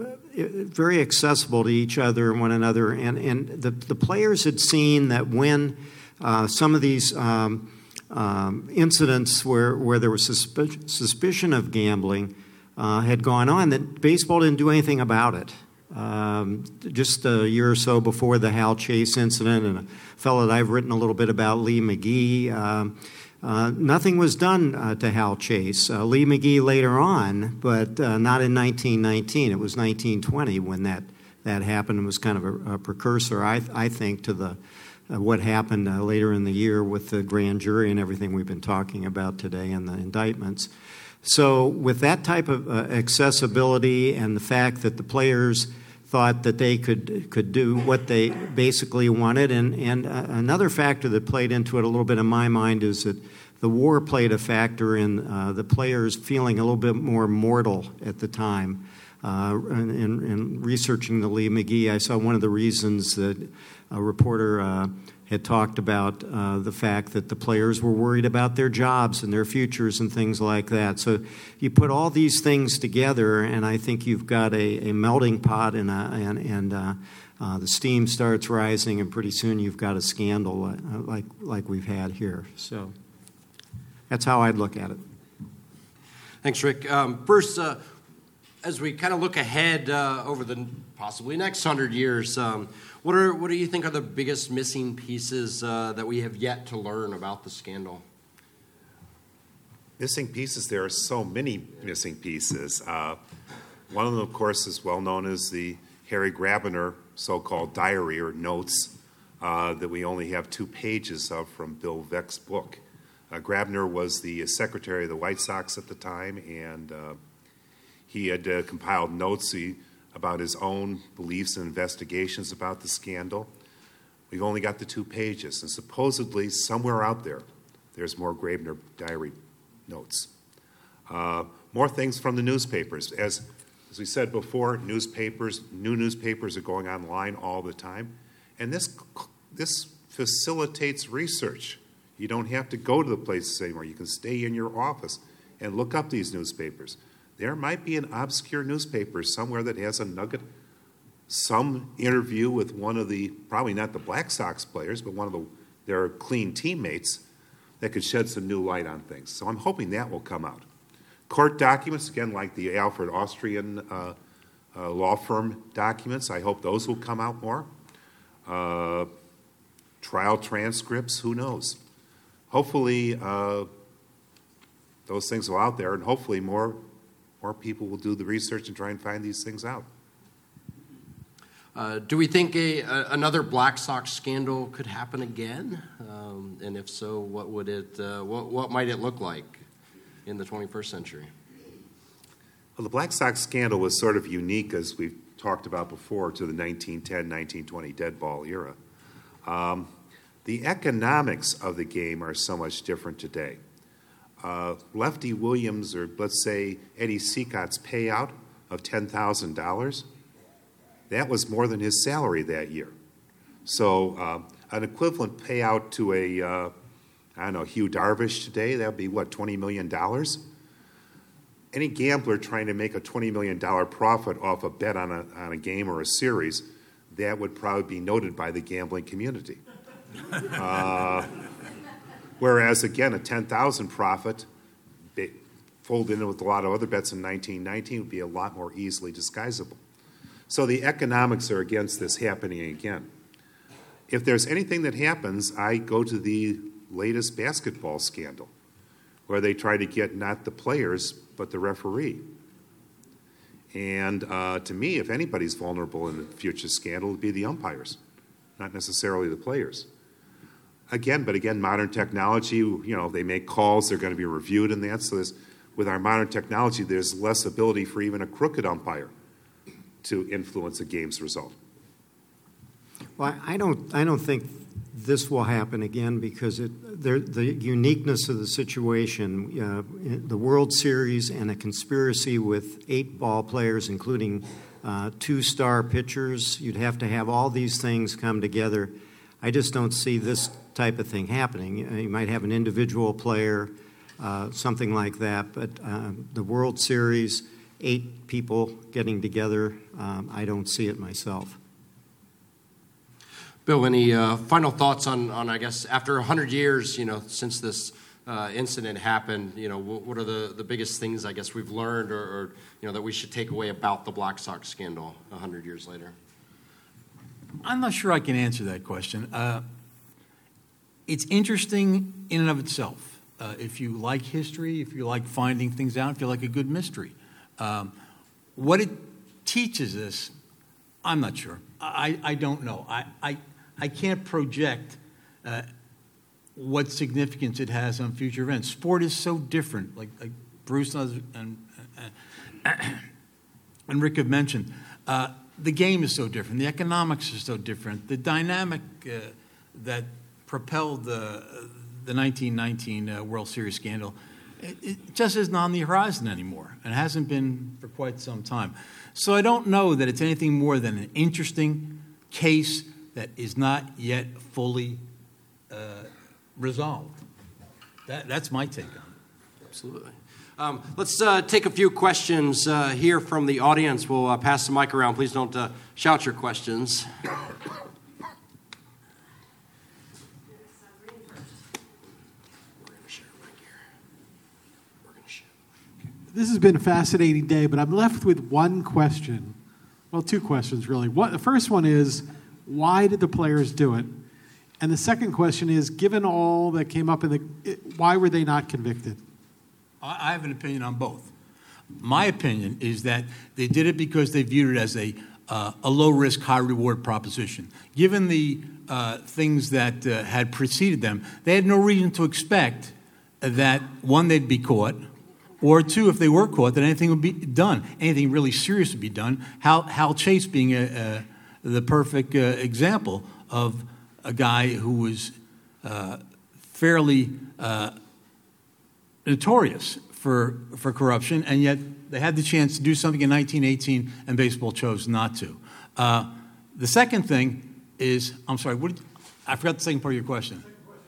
very accessible to each other and one another. And and the the players had seen that when uh, some of these Um, Um, incidents where, where there was suspi- suspicion of gambling uh, had gone on, that baseball didn't do anything about it. Um, just a year or so before the Hal Chase incident, and a fellow that I've written a little bit about, Lee McGee, um, uh, nothing was done uh, to Hal Chase. Uh, Lee McGee later on, but uh, not in nineteen nineteen. It was nineteen twenty when that, that happened, and was kind of a, a precursor, I, I think, to the Uh, what happened uh, later in the year with the grand jury and everything we've been talking about today and the indictments. So with that type of uh, accessibility and the fact that the players thought that they could could do what they basically wanted, and, and uh, another factor that played into it a little bit in my mind is that the war played a factor in uh, the players feeling a little bit more mortal at the time. Uh, in, in researching the Lee McGee, I saw one of the reasons that a reporter uh, had talked about uh, the fact that the players were worried about their jobs and their futures and things like that. So you put all these things together, and I think you've got a, a melting pot, and, a, and, and uh, uh, the steam starts rising, and pretty soon you've got a scandal uh, like like we've had here. So that's how I'd look at it. Thanks, Rick. Um, first, uh, as we kind of look ahead uh, over the possibly next hundred years, um, what are what do you think are the biggest missing pieces uh, that we have yet to learn about the scandal? Missing pieces, there are so many missing pieces. Uh, one of them, of course, is well known as the Harry Grabner so-called diary or notes uh, that we only have two pages of from Bill Veeck's book. Uh, Grabner was the secretary of the White Sox at the time, and uh, he had uh, compiled notes he, about his own beliefs and investigations about the scandal. We've only got the two pages, and supposedly somewhere out there, there's more Grabner diary notes. Uh, more things from the newspapers. As, as we said before, newspapers, new newspapers are going online all the time, and this, this facilitates research. You don't have to go to the places anymore. You can stay in your office and look up these newspapers. There might be an obscure newspaper somewhere that has a nugget, some interview with one of the, probably not the Black Sox players, but one of the, their clean teammates that could shed some new light on things. So I'm hoping that will come out. Court documents, again, like the Alfred Austrian uh, uh, law firm documents, I hope those will come out more. Uh, trial transcripts, who knows? Hopefully uh, those things are out there, and hopefully more more people will do the research and try and find these things out. Uh, do we think a, a, another Black Sox scandal could happen again? Um, and if so, what would it? Uh, what, what might it look like in the twenty-first century? Well, the Black Sox scandal was sort of unique, as we've talked about before, to the nineteen ten nineteen twenty dead ball era. Um, the economics of the game are so much different today. Uh, Lefty Williams, or let's say Eddie Seacott's payout of ten thousand dollars, that was more than his salary that year. So uh, an equivalent payout to a, uh, I don't know, Hugh Darvish today, that would be, what, twenty million dollars? Any gambler trying to make a twenty million dollars profit off a bet on a, on a game or a series, that would probably be noted by the gambling community. uh, whereas, again, a ten thousand dollars profit, folded in with a lot of other bets in nineteen nineteen, would be a lot more easily disguisable. So the economics are against this happening again. If there's anything that happens, I go to the latest basketball scandal, where they try to get not the players, but the referee. And uh, to me, if anybody's vulnerable in the future scandal, it would be the umpires, not necessarily the players. Again, but again, modern technology, you know, they make calls, they're going to be reviewed and that. So there's, with our modern technology, there's less ability for even a crooked umpire to influence a game's result. Well, I don't, I don't think this will happen again because it, there, the uniqueness of the situation, uh, the World Series and a conspiracy with eight ball players, including uh, two-star pitchers, you'd have to have all these things come together. I just don't see this type of thing happening. You might have an individual player, uh, something like that, but uh, the World Series, eight people getting together, um, I don't see it myself. Bill, any uh, final thoughts on, on, I guess, after one hundred years, you know, since this uh, incident happened, you know, what, what are the, the biggest things, I guess, we've learned or, or, you know, that we should take away about the Black Sox scandal one hundred years later? I'm not sure I can answer that question. Uh, it's interesting in and of itself. Uh, if you like history, if you like finding things out, if you like a good mystery. Um, what it teaches us, I'm not sure. I, I don't know. I, I, I can't project uh, what significance it has on future events. Sport is so different, like, like Bruce and, and, and Rick have mentioned. Uh, the game is so different. The economics are so different. The dynamic uh, that propelled the, the nineteen nineteen uh, World Series scandal, it, it just isn't on the horizon anymore and hasn't been for quite some time. So I don't know that it's anything more than an interesting case that is not yet fully uh, resolved. That, that's my take on it. Absolutely. Um, let's uh, take a few questions uh, here from the audience. We'll uh, pass the mic around. Please don't uh, shout your questions. This has been a fascinating day, but I'm left with one question. Well, two questions, really. What, the first one is, why did the players do it? And the second question is, given all that came up in the, it, why were they not convicted? I have an opinion on both. My opinion is that they did it because they viewed it as a, uh, a low-risk, high-reward proposition. Given the uh, things that uh, had preceded them, they had no reason to expect that, one, they'd be caught, or two, if they were caught, that anything would be done, anything really serious would be done. Hal, Hal Chase being a, a, the perfect uh, example of a guy who was uh, fairly uh, notorious for, for corruption, and yet they had the chance to do something in nineteen eighteen, and baseball chose not to. Uh, the second thing is, I'm sorry, what did, I forgot the second part of your question.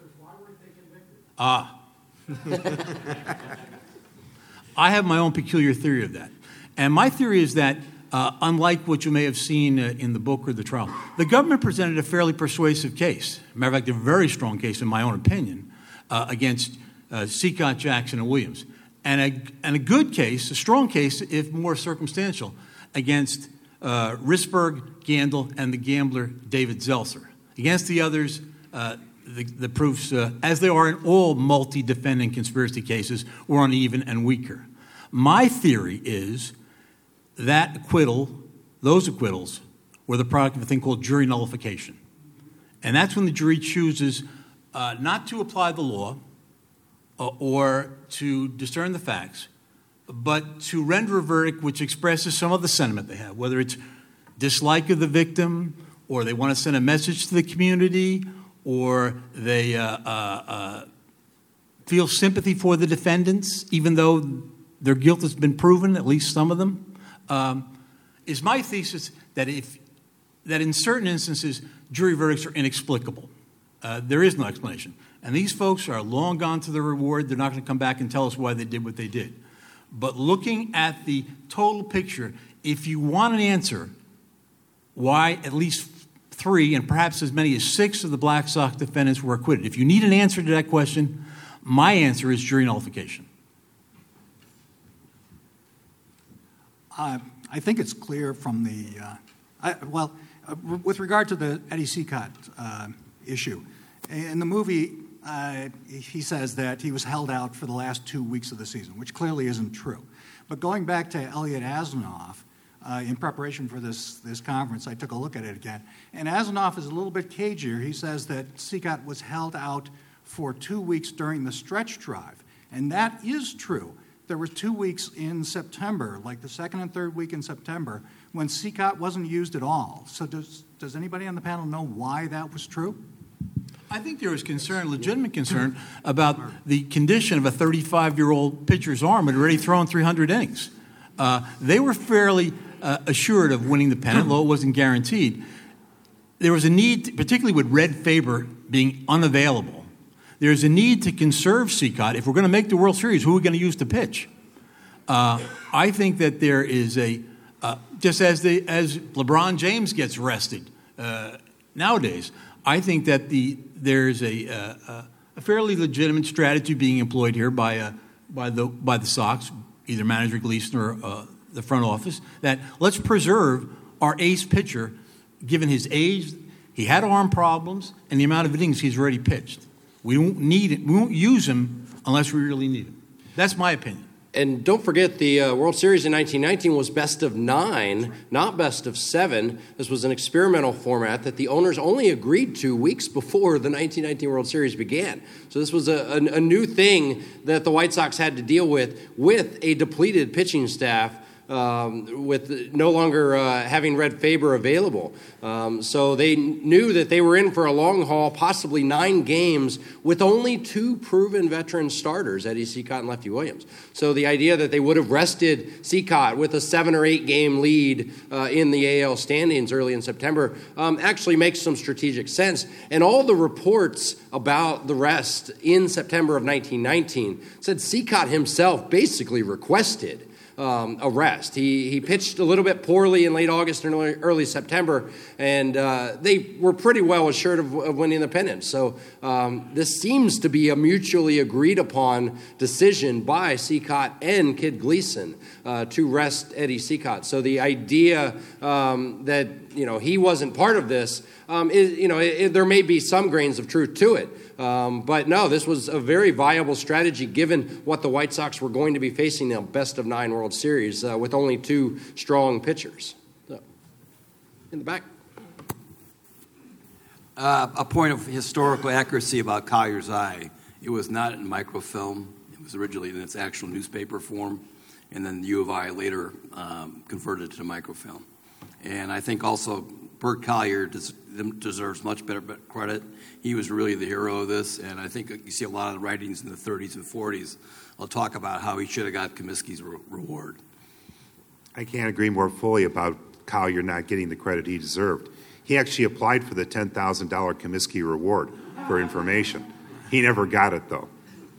The second question is, why weren't they convicted? Ah. I have my own peculiar theory of that. And my theory is that, uh, unlike what you may have seen uh, in the book or the trial, the government presented a fairly persuasive case. Matter of fact, a very strong case, in my own opinion, uh, against uh, Seacott, Jackson, and Williams. And a, and a good case, a strong case, if more circumstantial, against uh, Risberg, Gandil, and the gambler David Zeltzer. Against the others, uh, The, the proofs, uh, as they are in all multi-defendant conspiracy cases, were uneven and weaker. My theory is that acquittal, those acquittals, were the product of a thing called jury nullification. And that's when the jury chooses uh, not to apply the law uh, or to discern the facts, but to render a verdict which expresses some of the sentiment they have, whether it's dislike of the victim, or they want to send a message to the community, or they uh, uh, uh, feel sympathy for the defendants, even though their guilt has been proven, at least some of them, um, is my thesis that if that in certain instances, jury verdicts are inexplicable. Uh, there is no explanation. And these folks are long gone to the reward. They're not going to come back and tell us why they did what they did. But looking at the total picture, if you want an answer why at least three and perhaps as many as six of the Black Sox defendants were acquitted, if you need an answer to that question, my answer is jury nullification. Uh, I think it's clear from the, uh, I, well, uh, with regard to the Eddie Cicotte uh, issue, in the movie, uh, he says that he was held out for the last two weeks of the season, which clearly isn't true. But going back to Elliot Asanoff, uh, in preparation for this, this conference, I took a look at it again, and Asanoff is a little bit cagier. He says that Cicotte was held out for two weeks during the stretch drive, and that is true. There were two weeks in September, like the second and third week in September, when Cicotte wasn't used at all. So does, does anybody on the panel know why that was true? I think there was concern, legitimate concern, about the condition of a thirty-five-year-old pitcher's arm had already thrown three hundred innings. Uh, they were fairly uh, assured of winning the pennant, though it wasn't guaranteed. There was a need, to, particularly with Red Faber being unavailable, there's a need to conserve Cicotte. If we're going to make the World Series, who are we going to use to pitch? Uh, I think that there is a, uh, just as, the, as LeBron James gets rested uh, nowadays, I think that the there's a, uh, a fairly legitimate strategy being employed here by uh, by the by the Sox, either manager Gleason or uh, the front office, that let's preserve our ace pitcher, given his age, he had arm problems, and the amount of innings he's already pitched. We won't need it. We won't use him unless we really need him. That's my opinion. And don't forget, the uh, World Series in nineteen nineteen was best of nine, not best of seven. This was an experimental format that the owners only agreed to weeks before the nineteen nineteen World Series began. So this was a, a, a new thing that the White Sox had to deal with, with a depleted pitching staff, um, with no longer uh, having Red Faber available. Um, so they knew that they were in for a long haul, possibly nine games, with only two proven veteran starters, Eddie Cicotte and Lefty Williams. So the idea that they would have rested Cicotte with a seven or eight game lead uh, in the A L standings early in September um, actually makes some strategic sense. And all the reports about the rest in September of nineteen nineteen said Cicotte himself basically requested Um, a rest. He he pitched a little bit poorly in late August and early, early September, and uh, they were pretty well assured of, of winning the pennant. So um, this seems to be a mutually agreed upon decision by Cicotte and Kid Gleason uh, to rest Eddie Cicotte. So the idea um, that you know he wasn't part of this, um, is, you know, it, it, there may be some grains of truth to it. Um, but no, this was a very viable strategy given what the White Sox were going to be facing in the best of nine World Series uh, with only two strong pitchers. So, in the back. Uh, a point of historical accuracy about Collier's Eye. It was not in microfilm. It was originally in its actual newspaper form, and then the U of I later um, converted it to microfilm. And I think also Bert Collier des- deserves much better credit. He was really the hero of this, and I think you see a lot of the writings in the thirties and forties. I'll talk about how he should have got Comiskey's re- reward. I can't agree more fully about Collier not getting the credit he deserved. He actually applied for the ten thousand dollars Comiskey reward for information. He never got it, though.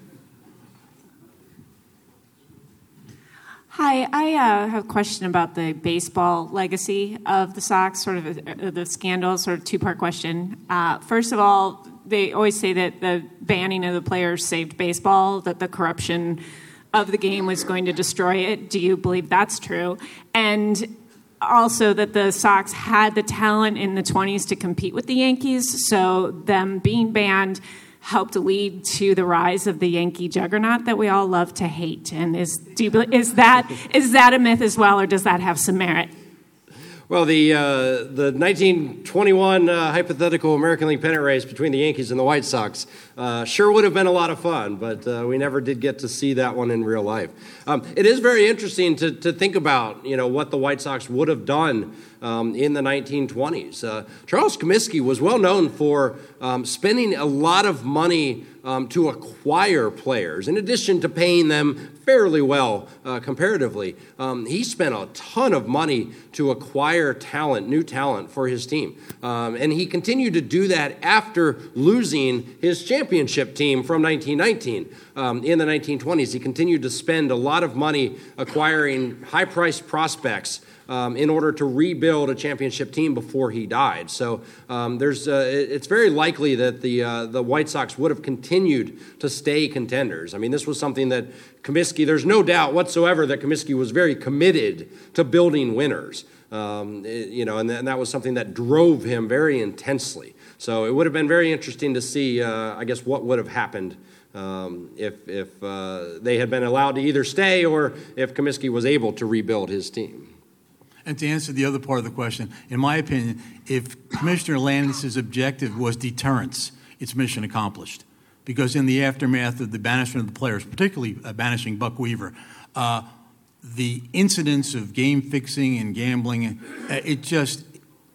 Hi, I uh, have a question about the baseball legacy of the Sox, sort of a, the scandal, sort of two-part question. Uh, first of all, they always say that the banning of the players saved baseball, that the corruption of the game was going to destroy it. Do you believe that's true? And also that the Sox had the talent in the twenties to compete with the Yankees, so them being banned helped lead to the rise of the Yankee juggernaut that we all love to hate. And is do you, is that is that a myth as well, or does that have some merit? Well, the uh, the nineteen twenty-one uh, hypothetical American League pennant race between the Yankees and the White Sox uh, sure would have been a lot of fun, but uh, we never did get to see that one in real life. Um, it is very interesting to to think about, you know, what the White Sox would have done um, in the nineteen twenties. Uh, Charles Comiskey was well known for um, spending a lot of money um, to acquire players, in addition to paying them fairly well uh, comparatively. Um, he spent a ton of money to acquire acquire talent, new talent for his team. Um, and he continued to do that after losing his championship team from nineteen nineteen. Um, in the nineteen twenties, he continued to spend a lot of money acquiring high-priced prospects Um, in order to rebuild a championship team before he died. So um, there's, uh, it's very likely that the uh, the White Sox would have continued to stay contenders. I mean, this was something that Comiskey, there's no doubt whatsoever that Comiskey was very committed to building winners. Um, it, you know, and, th- and that was something that drove him very intensely. So it would have been very interesting to see, uh, I guess, what would have happened um, if, if uh, they had been allowed to either stay or if Comiskey was able to rebuild his team. And to answer the other part of the question, in my opinion, if Commissioner Landis' objective was deterrence, it's mission accomplished. Because in the aftermath of the banishment of the players, particularly uh, banishing Buck Weaver, uh, the incidents of game fixing and gambling, uh, it just,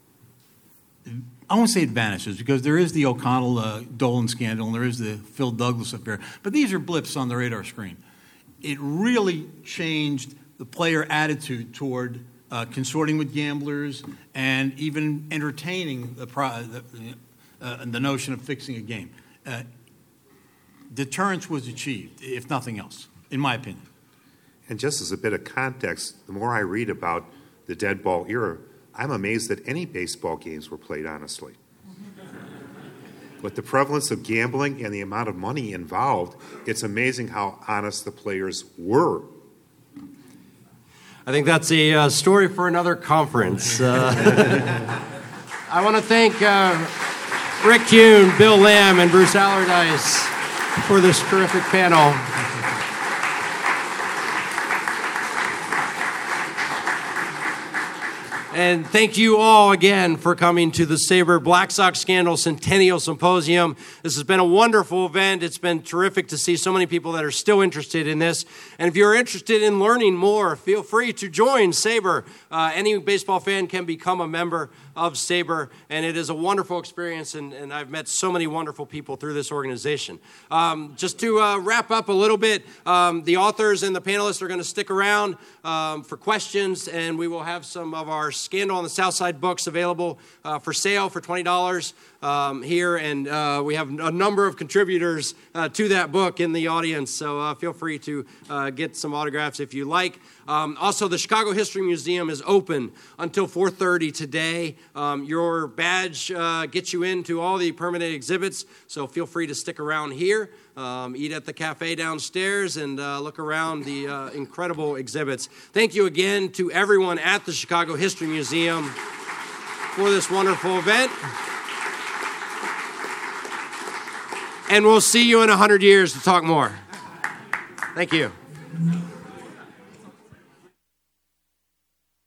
I won't say it vanishes, because there is the O'Connell uh, Dolan scandal and there is the Phil Douglas affair, but these are blips on the radar screen. It really changed the player attitude toward Uh, consorting with gamblers, and even entertaining the, pro- the, uh, the notion of fixing a game. Uh, deterrence was achieved, if nothing else, in my opinion. And just as a bit of context, the more I read about the dead ball era, I'm amazed that any baseball games were played honestly. With the prevalence of gambling and the amount of money involved, it's amazing how honest the players were. I think that's a uh, story for another conference. Uh, I want to thank uh, Rick Kuhn, Bill Lamb, and Bruce Allardyce for this terrific panel. And thank you all again for coming to the Sabre Black Sox Scandal Centennial Symposium. This has been a wonderful event. It's been terrific to see so many people that are still interested in this. And if you're interested in learning more, feel free to join Sabre. Uh, any baseball fan can become a member of Sabre, and it is a wonderful experience, and, and I've met so many wonderful people through this organization. Um, just to uh, wrap up a little bit, um, the authors and the panelists are going to stick around um, for questions, and we will have some of our Scandal on the South Side books available uh, for sale for twenty dollars um, here, and uh, we have a number of contributors uh, to that book in the audience, so uh, feel free to uh, get some autographs if you like. Um, also, the Chicago History Museum is open until four thirty today. Um, your badge uh, gets you into all the permanent exhibits, so feel free to stick around here, um, eat at the cafe downstairs, and uh, look around the uh, incredible exhibits. Thank you again to everyone at the Chicago History Museum for this wonderful event. And we'll see you in one hundred years to talk more. Thank you.